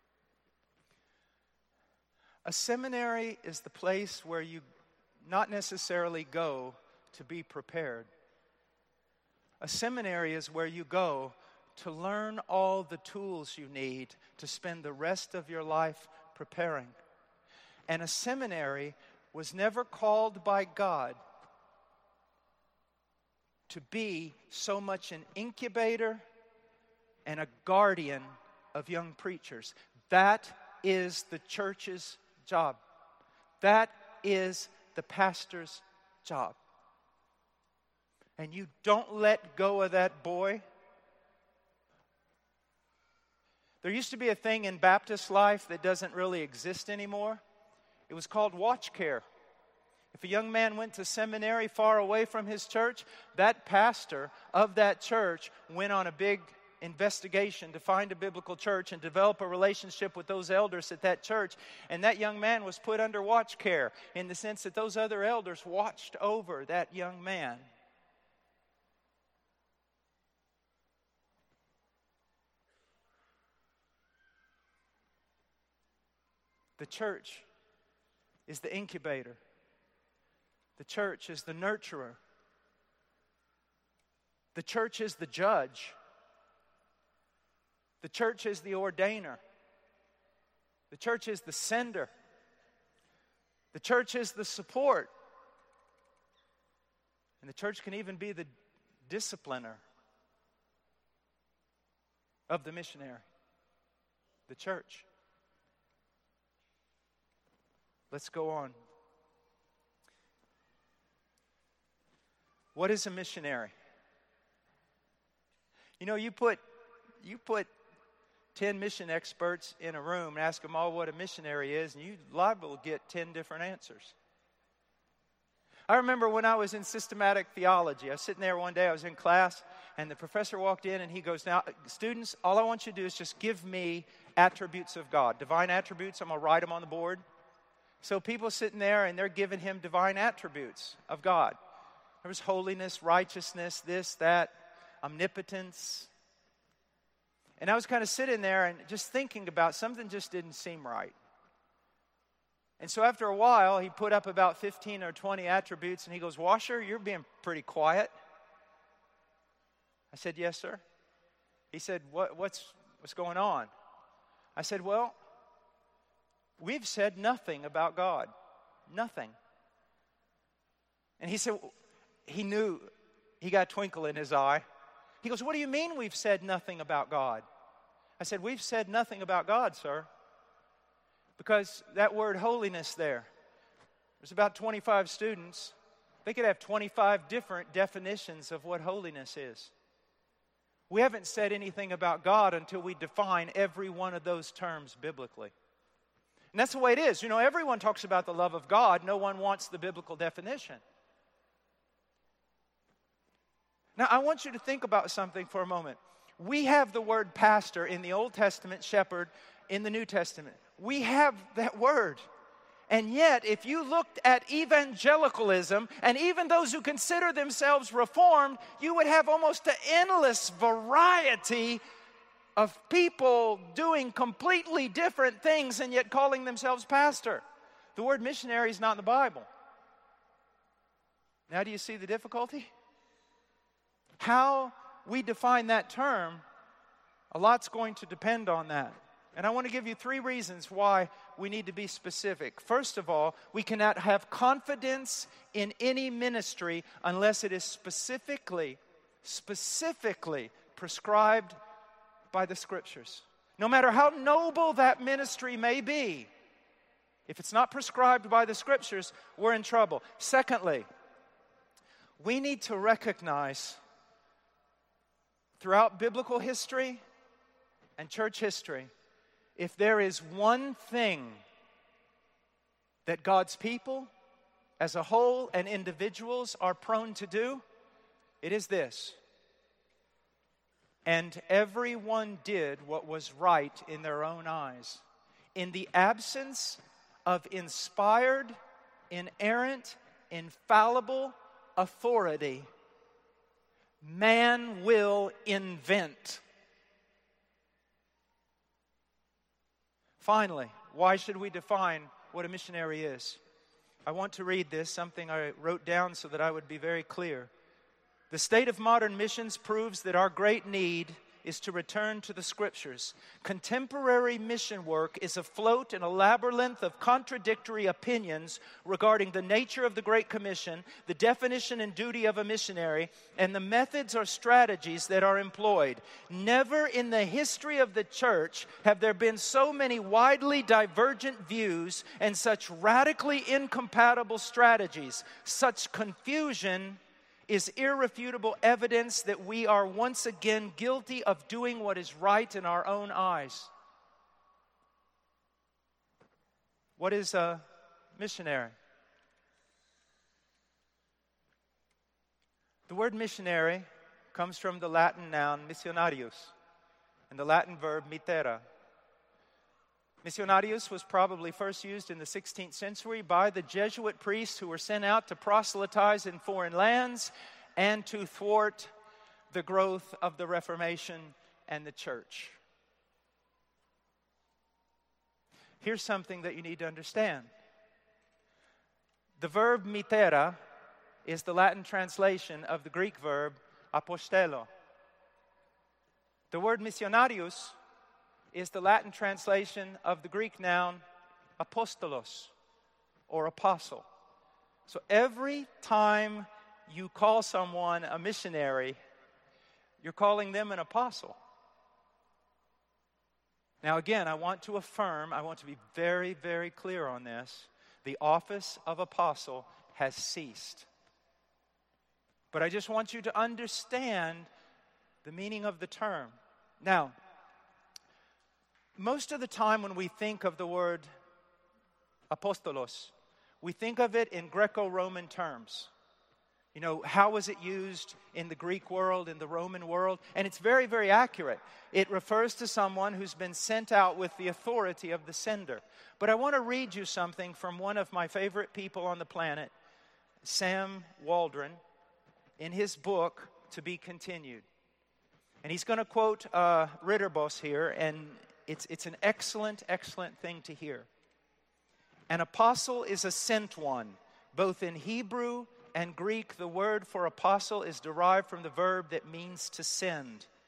A seminary is the place where you not necessarily go to be prepared. A seminary is where you go to learn all the tools you need to spend the rest of your life preparing. And a seminary was never called by God to be so much an incubator and a guardian of young preachers. That is the church's job. That is the pastor's job. And you don't let go of that boy. There used to be a thing in Baptist life that doesn't really exist anymore. It was called watch care. If a young man went to seminary far away from his church, that pastor of that church went on a big investigation to find a biblical church and develop a relationship with those elders at that church. And that young man was put under watch care in the sense that those other elders watched over that young man. The church is the incubator. The church is the nurturer. The church is the judge. The church is the ordainer. The church is the sender. The church is the support. And the church can even be the discipliner of the missionary. The church. Let's go on. What is a missionary? You know, you put 10 mission experts in a room and ask them all what a missionary is, and you liable to get 10 different answers. I remember when I was in systematic theology, I was sitting there one day, I was in class, and the professor walked in and he goes, "Now, students, all I want you to do is just give me attributes of God. Divine attributes, I'm going to write them on the board." So people sitting there and they're giving him divine attributes of God. There was holiness, righteousness, this, that, omnipotence. And I was kind of sitting there and just thinking about something just didn't seem right. And so after a while, he put up about 15 or 20 attributes and he goes, "Washer, you're being pretty quiet." I said, "Yes, sir." He said, what's going on? I said, well, we've said nothing about God. Nothing. And he said, he knew, he got a twinkle in his eye. He goes, what do you mean we've said nothing about God? I said, we've said nothing about God, sir. Because that word holiness there's about 25 students. They could have 25 different definitions of what holiness is. We haven't said anything about God until we define every one of those terms biblically. And that's the way it is. You know, everyone talks about the love of God. No one wants the biblical definition. Now, I want you to think about something for a moment. We have the word pastor in the Old Testament, shepherd in the New Testament. We have that word. And yet, if you looked at evangelicalism, and even those who consider themselves reformed, you would have almost an endless variety of people doing completely different things and yet calling themselves pastor. The word missionary is not in the Bible. Now, do you see the difficulty? How we define that term, a lot's going to depend on that. And I want to give you 3 reasons why we need to be specific. First of all, we cannot have confidence in any ministry unless it is specifically prescribed by the Scriptures. No matter how noble that ministry may be, if it's not prescribed by the Scriptures, we're in trouble. Secondly, we need to recognize throughout biblical history and church history, if there is one thing that God's people as a whole and individuals are prone to do, it is this. And everyone did what was right in their own eyes. In the absence of inspired, inerrant, infallible authority, man will invent. Finally, why should we define what a missionary is? I want to read this, something I wrote down so that I would be very clear. The state of modern missions proves that our great need is to return to the Scriptures. Contemporary mission work is afloat in a labyrinth of contradictory opinions regarding the nature of the Great Commission, the definition and duty of a missionary, and the methods or strategies that are employed. Never in the history of the church have there been so many widely divergent views and such radically incompatible strategies. Such confusion is irrefutable evidence that we are once again guilty of doing what is right in our own eyes. What is a missionary? The word missionary comes from the Latin noun missionarius and the Latin verb mittera. Missionarius was probably first used in the 16th century by the Jesuit priests who were sent out to proselytize in foreign lands and to thwart the growth of the Reformation and the church. Here's something that you need to understand. The verb mittera is the Latin translation of the Greek verb apostello. The word missionarius is the Latin translation of the Greek noun apostolos, or apostle. So every time you call someone a missionary, you're calling them an apostle. Now again, I want to be very, very clear on this. The office of apostle has ceased. But I just want you to understand the meaning of the term. Now, most of the time when we think of the word apostolos, we think of it in Greco-Roman terms. You know, how was it used in the Greek world, in the Roman world? And it's very, very accurate. It refers to someone who's been sent out with the authority of the sender. But I want to read you something from one of my favorite people on the planet, Sam Waldron, in his book, To Be Continued. And he's going to quote Ritterbos here, and it's an excellent, excellent thing to hear. An apostle is a sent one. Both in Hebrew and Greek, the word for apostle is derived from the verb that means to send.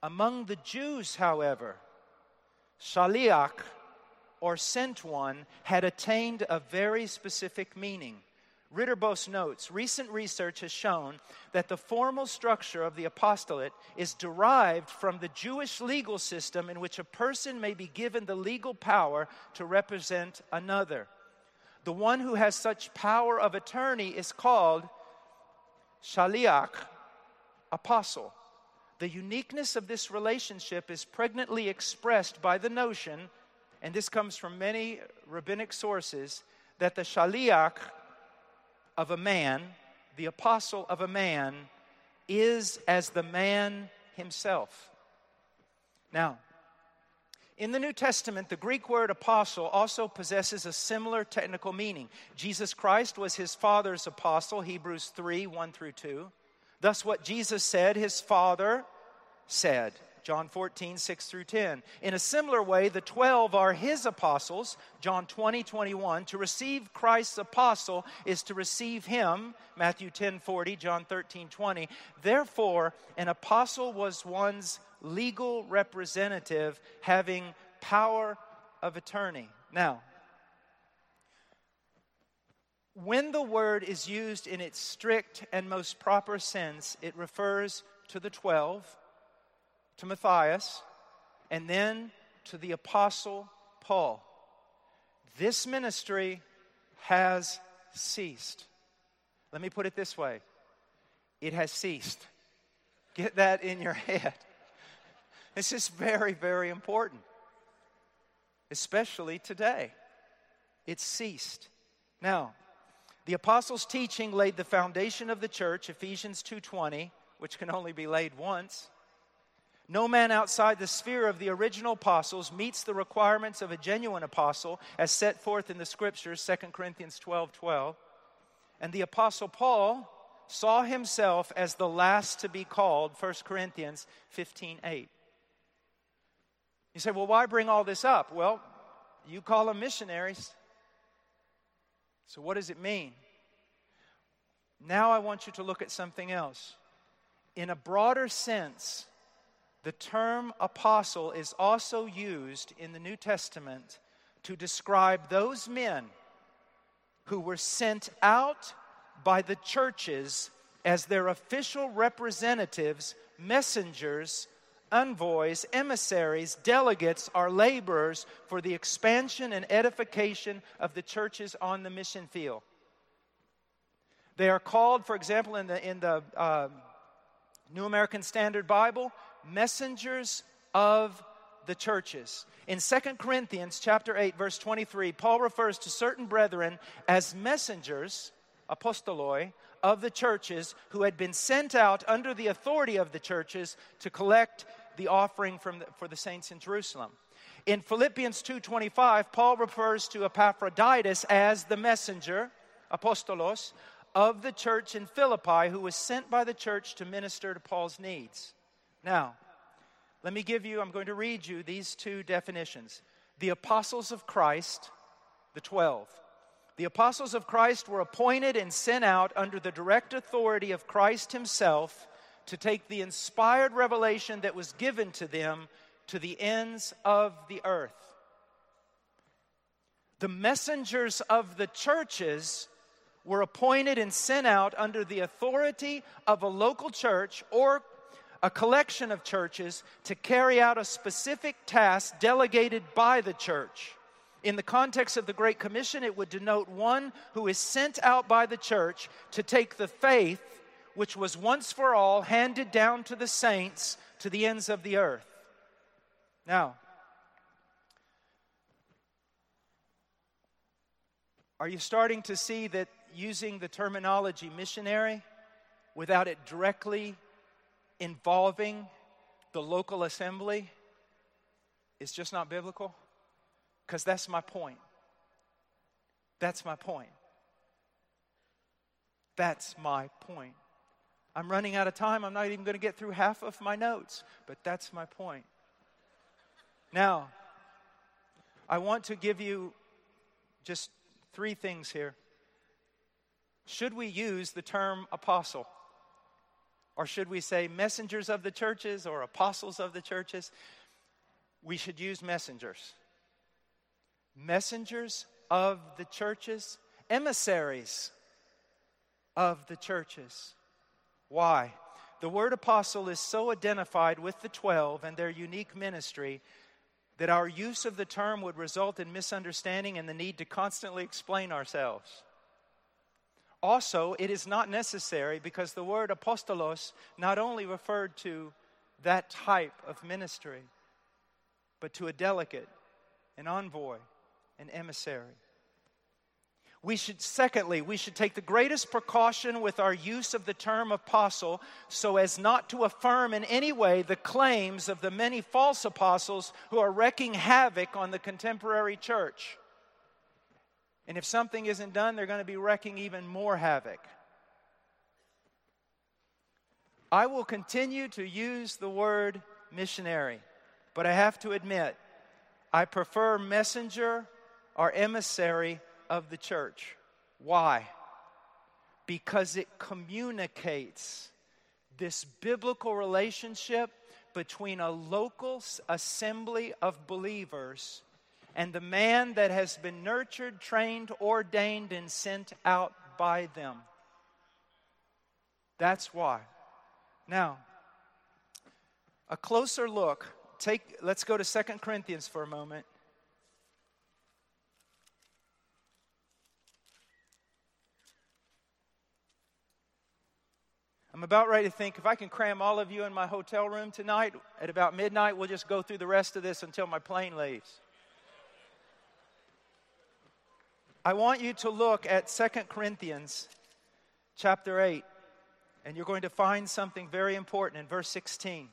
Among the Jews, however, shaliach, or sent one, had attained a very specific meaning. Ritterboss notes, recent research has shown that the formal structure of the apostolate is derived from the Jewish legal system in which a person may be given the legal power to represent another. The one who has such power of attorney is called shaliach, apostle. The uniqueness of this relationship is pregnantly expressed by the notion, and this comes from many rabbinic sources, that the shaliach of a man, the apostle of a man, is as the man himself. Now, in the New Testament, the Greek word apostle also possesses a similar technical meaning. Jesus Christ was his Father's apostle, Hebrews 3, 1 through 2. Thus what Jesus said, his Father said, John 14, 6 through 10. In a similar way, the 12 are his apostles, John 20, 21. To receive Christ's apostle is to receive him, Matthew 10, 40, John 13, 20. Therefore, an apostle was one's legal representative having power of attorney. Now, when the word is used in its strict and most proper sense, it refers to the 12, to Matthias, and then to the Apostle Paul. This ministry has ceased. Let me put it this way. It has ceased. Get that in your head. This is very, very important, especially today. It's ceased. Now, the apostles' teaching laid the foundation of the church, Ephesians 2:20, which can only be laid once. No man outside the sphere of the original apostles meets the requirements of a genuine apostle as set forth in the Scriptures, 2 Corinthians 12:12. And the Apostle Paul saw himself as the last to be called, 1 Corinthians 15:8. You say, well, why bring all this up? Well, you call them missionaries. So what does it mean? Now I want you to look at something else. In a broader sense, the term apostle is also used in the New Testament to describe those men who were sent out by the churches as their official representatives, messengers, envoys, emissaries, delegates, or laborers for the expansion and edification of the churches on the mission field. They are called, for example, in the New American Standard Bible, messengers of the churches. In 2 Corinthians chapter 8, verse 23, Paul refers to certain brethren as messengers, apostoloi, of the churches who had been sent out under the authority of the churches to collect the offering for the saints in Jerusalem. In Philippians 2:25, Paul refers to Epaphroditus as the messenger, apostolos, of the church in Philippi who was sent by the church to minister to Paul's needs. Now, I'm going to read you these two definitions. The apostles of Christ, the 12. The apostles of Christ were appointed and sent out under the direct authority of Christ himself to take the inspired revelation that was given to them to the ends of the earth. The messengers of the churches were appointed and sent out under the authority of a local church or a collection of churches to carry out a specific task delegated by the church. In the context of the Great Commission, it would denote one who is sent out by the church to take the faith which was once for all handed down to the saints to the ends of the earth. Now, are you starting to see that using the terminology missionary without it directly involving the local assembly is just not biblical? Because that's my point. That's my point. That's my point. I'm running out of time. I'm not even going to get through half of my notes, but that's my point. Now, I want to give you just three things here. Should we use the term apostle? Or should we say messengers of the churches or apostles of the churches? We should use messengers. Messengers of the churches, emissaries of the churches. Why? The word apostle is so identified with the 12 and their unique ministry that our use of the term would result in misunderstanding and the need to constantly explain ourselves. Also, it is not necessary because the word apostolos not only referred to that type of ministry, but to a delegate, an envoy, an emissary. Secondly, we should take the greatest precaution with our use of the term apostle so as not to affirm in any way the claims of the many false apostles who are wreaking havoc on the contemporary church. And if something isn't done, they're going to be wreaking even more havoc. I will continue to use the word missionary, but I have to admit, I prefer messenger or emissary of the church. Why? Because it communicates this biblical relationship between a local assembly of believers and the man that has been nurtured, trained, ordained, and sent out by them. That's why. Now, a closer look. Let's go to 2 Corinthians for a moment. I'm about ready to think, if I can cram all of you in my hotel room tonight, at about midnight, we'll just go through the rest of this until my plane leaves. I want you to look at 2 Corinthians chapter 8, and you're going to find something very important in verse 16.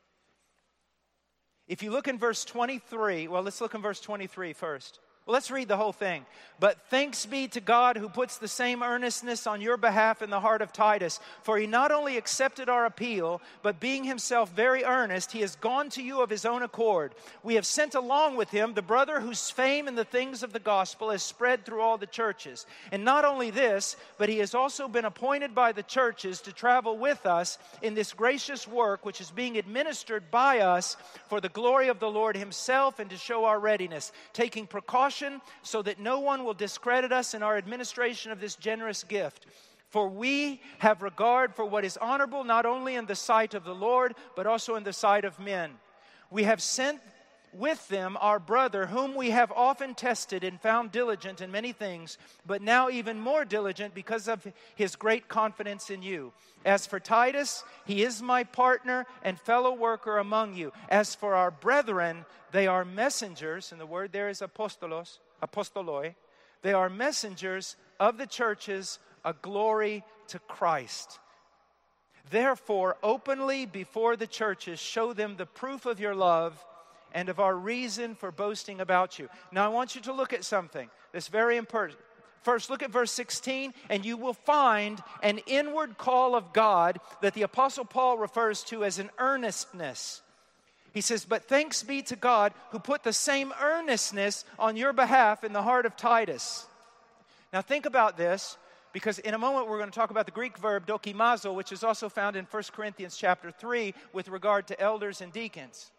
If you look in verse 23, well, let's look in verse 23 first. Well, let's read the whole thing. But thanks be to God who puts the same earnestness on your behalf in the heart of Titus. For he not only accepted our appeal, but being himself very earnest, he has gone to you of his own accord. We have sent along with him the brother whose fame in the things of the gospel has spread through all the churches. And not only this, but he has also been appointed by the churches to travel with us in this gracious work which is being administered by us for the glory of the Lord himself and to show our readiness, taking precaution so that no one will discredit us in our administration of this generous gift. For we have regard for what is honorable not only in the sight of the Lord, but also in the sight of men. We have sent with them our brother, whom we have often tested and found diligent in many things, but now even more diligent because of his great confidence in you. As for Titus, he is my partner and fellow worker among you. As for our brethren, they are messengers, and the word there is apostoloi. They are messengers of the churches, a glory to Christ. Therefore, openly before the churches, show them the proof of your love and of our reason for boasting about you. Now, I want you to look at something that's very important. First, look at verse 16, and you will find an inward call of God that the Apostle Paul refers to as an earnestness. He says, but thanks be to God who put the same earnestness on your behalf in the heart of Titus. Now, think about this, because in a moment we're going to talk about the Greek verb dokimazo, which is also found in 1 Corinthians chapter 3 with regard to elders and deacons.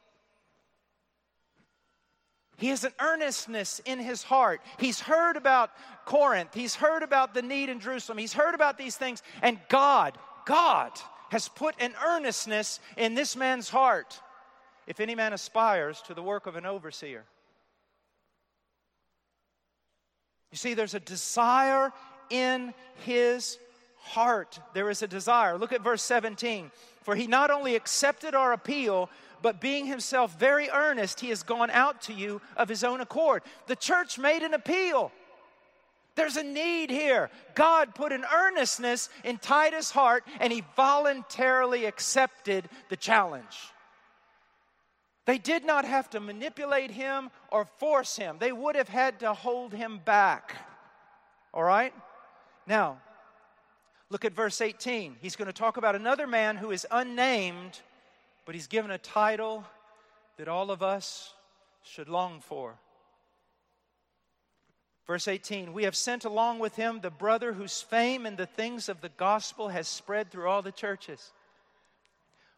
He has an earnestness in his heart. He's heard about Corinth. He's heard about the need in Jerusalem. He's heard about these things. And God has put an earnestness in this man's heart. If any man aspires to the work of an overseer. You see, there's a desire in his heart. There is a desire. Look at verse 17. For he not only accepted our appeal, but being himself very earnest, he has gone out to you of his own accord. The church made an appeal. There's a need here. God put an earnestness in Titus' heart, and he voluntarily accepted the challenge. They did not have to manipulate him or force him. They would have had to hold him back. All right? Now, look at verse 18. He's going to talk about another man who is unnamed, but he's given a title that all of us should long for. Verse 18, we have sent along with him the brother whose fame in the things of the gospel has spread through all the churches.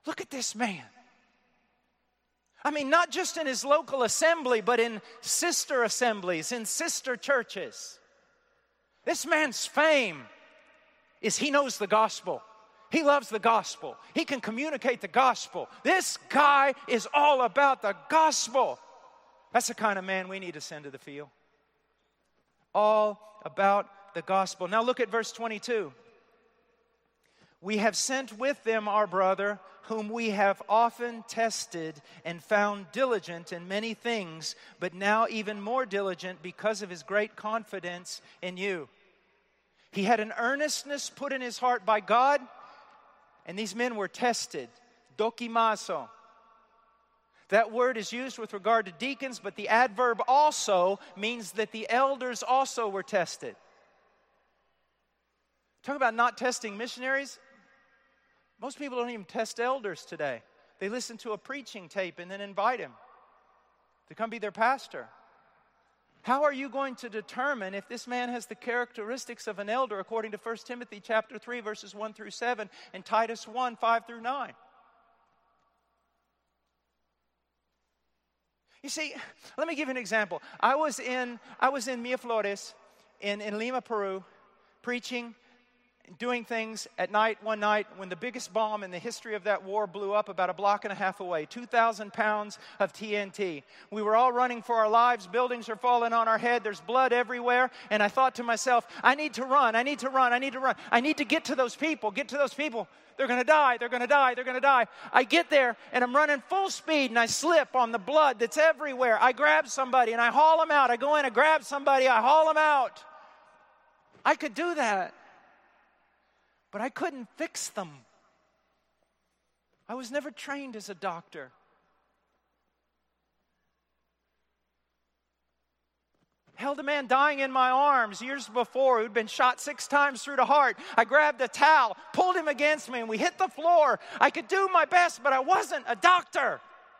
Look at this man. I mean, not just in his local assembly, but in sister assemblies, in sister churches. This man's fame is he knows the gospel. He loves the gospel. He can communicate the gospel. This guy is all about the gospel. That's the kind of man we need to send to the field. All about the gospel. Now look at verse 22. We have sent with them our brother, whom we have often tested and found diligent in many things, but now even more diligent because of his great confidence in you. He had an earnestness put in his heart by God, and these men were tested. Dokimazo. That word is used with regard to deacons, but the adverb also means that the elders also were tested. Talk about not testing missionaries. Most people don't even test elders today. They listen to a preaching tape and then invite him to come be their pastor. How are you going to determine if this man has the characteristics of an elder according to 1 Timothy chapter 3, verses 1 through 7 and Titus 1, 5 through 9? You see, let me give you an example. I was in Miraflores in Lima, Peru, preaching, doing things at night, one night, when the biggest bomb in the history of that war blew up about a block and a half away, 2,000 pounds of TNT. We were all running for our lives. Buildings are falling on our head. There's blood everywhere. And I thought to myself, I need to run. I need to run. I need to run. I need to get to those people. Get to those people. They're going to die. They're going to die. They're going to die. I get there, and I'm running full speed, and I slip on the blood that's everywhere. I grab somebody, and I haul them out. I go in, I grab somebody, I haul them out. I could do that. But I couldn't fix them. I was never trained as a doctor. Held a man dying in my arms years before who'd been shot 6 times through the heart. I grabbed a towel, pulled him against me, and we hit the floor. I could do my best, but I wasn't a doctor.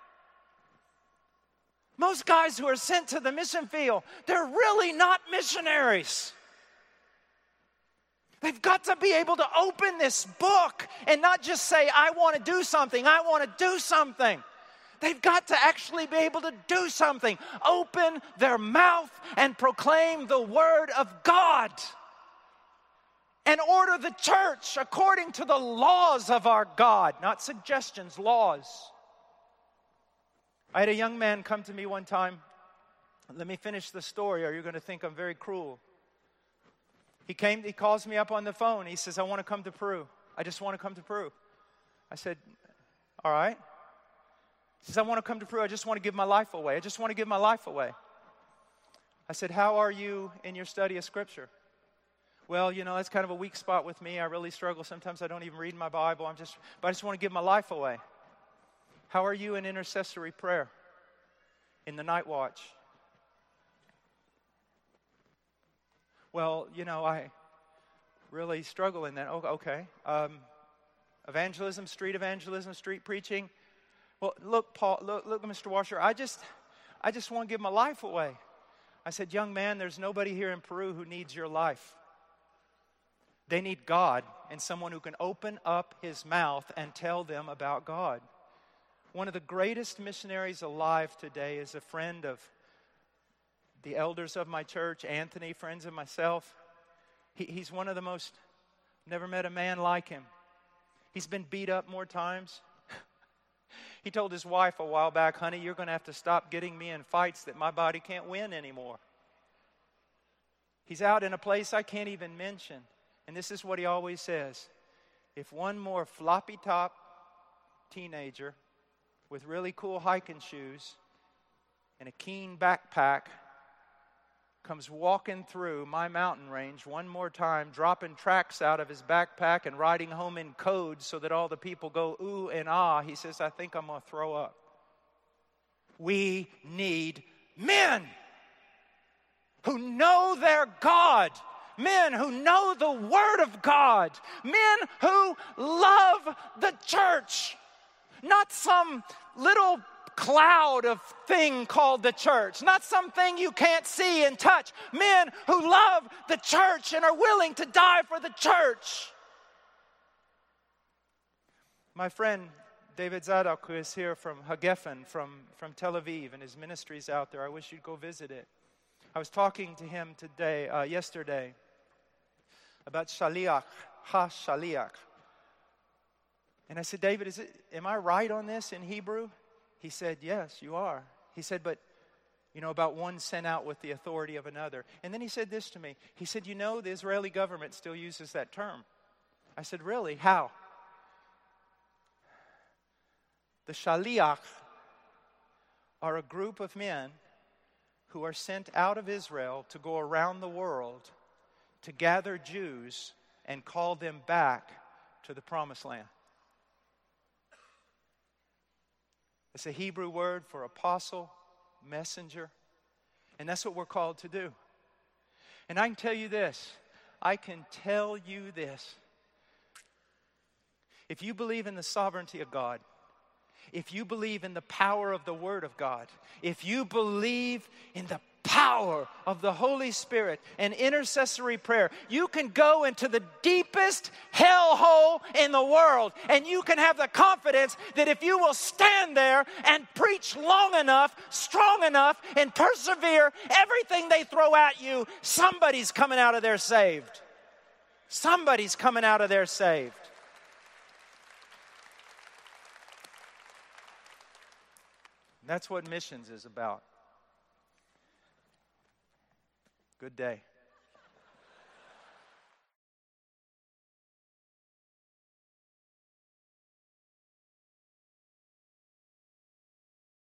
Most guys who are sent to the mission field, they're really not missionaries. They've got to be able to open this book and not just say, I want to do something, I want to do something. They've got to actually be able to do something. Open their mouth and proclaim the word of God. And order the church according to the laws of our God. Not suggestions, laws. I had a young man come to me one time. Let me finish the story or you're going to think I'm very cruel. He calls me up on the phone. He says, I want to come to Peru. I just want to come to Peru. I said, all right. He says, I want to come to Peru. I just want to give my life away. I just want to give my life away. I said, how are you in your study of Scripture? Well, that's kind of a weak spot with me. I really struggle. Sometimes I don't even read my Bible. But I just want to give my life away. How are you in intercessory prayer? In the night watch? Well, I really struggle in that. Oh, okay. Evangelism, street preaching. Well, look, Paul, look, Mr. Washer, I just want to give my life away. I said, young man, there's nobody here in Peru who needs your life. They need God and someone who can open up his mouth and tell them about God. One of the greatest missionaries alive today is a friend of the elders of my church, Anthony, friends of myself. He's one of the most, never met a man like him. He's been beat up more times. He told his wife a while back, honey, you're going to have to stop getting me in fights that my body can't win anymore. He's out in a place I can't even mention. And this is what he always says. If one more floppy top teenager with really cool hiking shoes and a keen backpack comes walking through my mountain range one more time, dropping tracts out of his backpack and writing home in code so that all the people go ooh and ah, he says, I think I'm going to throw up. We need men who know their God, men who know the Word of God, men who love the church, not some little cloud of thing called the church, not something you can't see and touch. Men who love the church and are willing to die for the church. My friend David Zadok, who is here from Hagefen, from Tel Aviv, and his ministry's out there. I wish you'd go visit it. I was talking to him yesterday, about Shaliach, Ha-Shaliach. And I said, David, am I right on this in Hebrew? He said, yes, you are. He said, but, about one sent out with the authority of another. And then he said this to me. He said, the Israeli government still uses that term. I said, really? How? The Shaliach are a group of men who are sent out of Israel to go around the world to gather Jews and call them back to the promised land. It's a Hebrew word for apostle, messenger, and that's what we're called to do. And I can tell you this. If you believe in the sovereignty of God, if you believe in the power of the Word of God, if you believe in the power of the Holy Spirit and intercessory prayer, you can go into the deepest hellhole in the world, and you can have the confidence that if you will stand there and preach long enough, strong enough, and persevere, everything they throw at you, somebody's coming out of there saved. Somebody's coming out of there saved. That's what missions is about. Good day.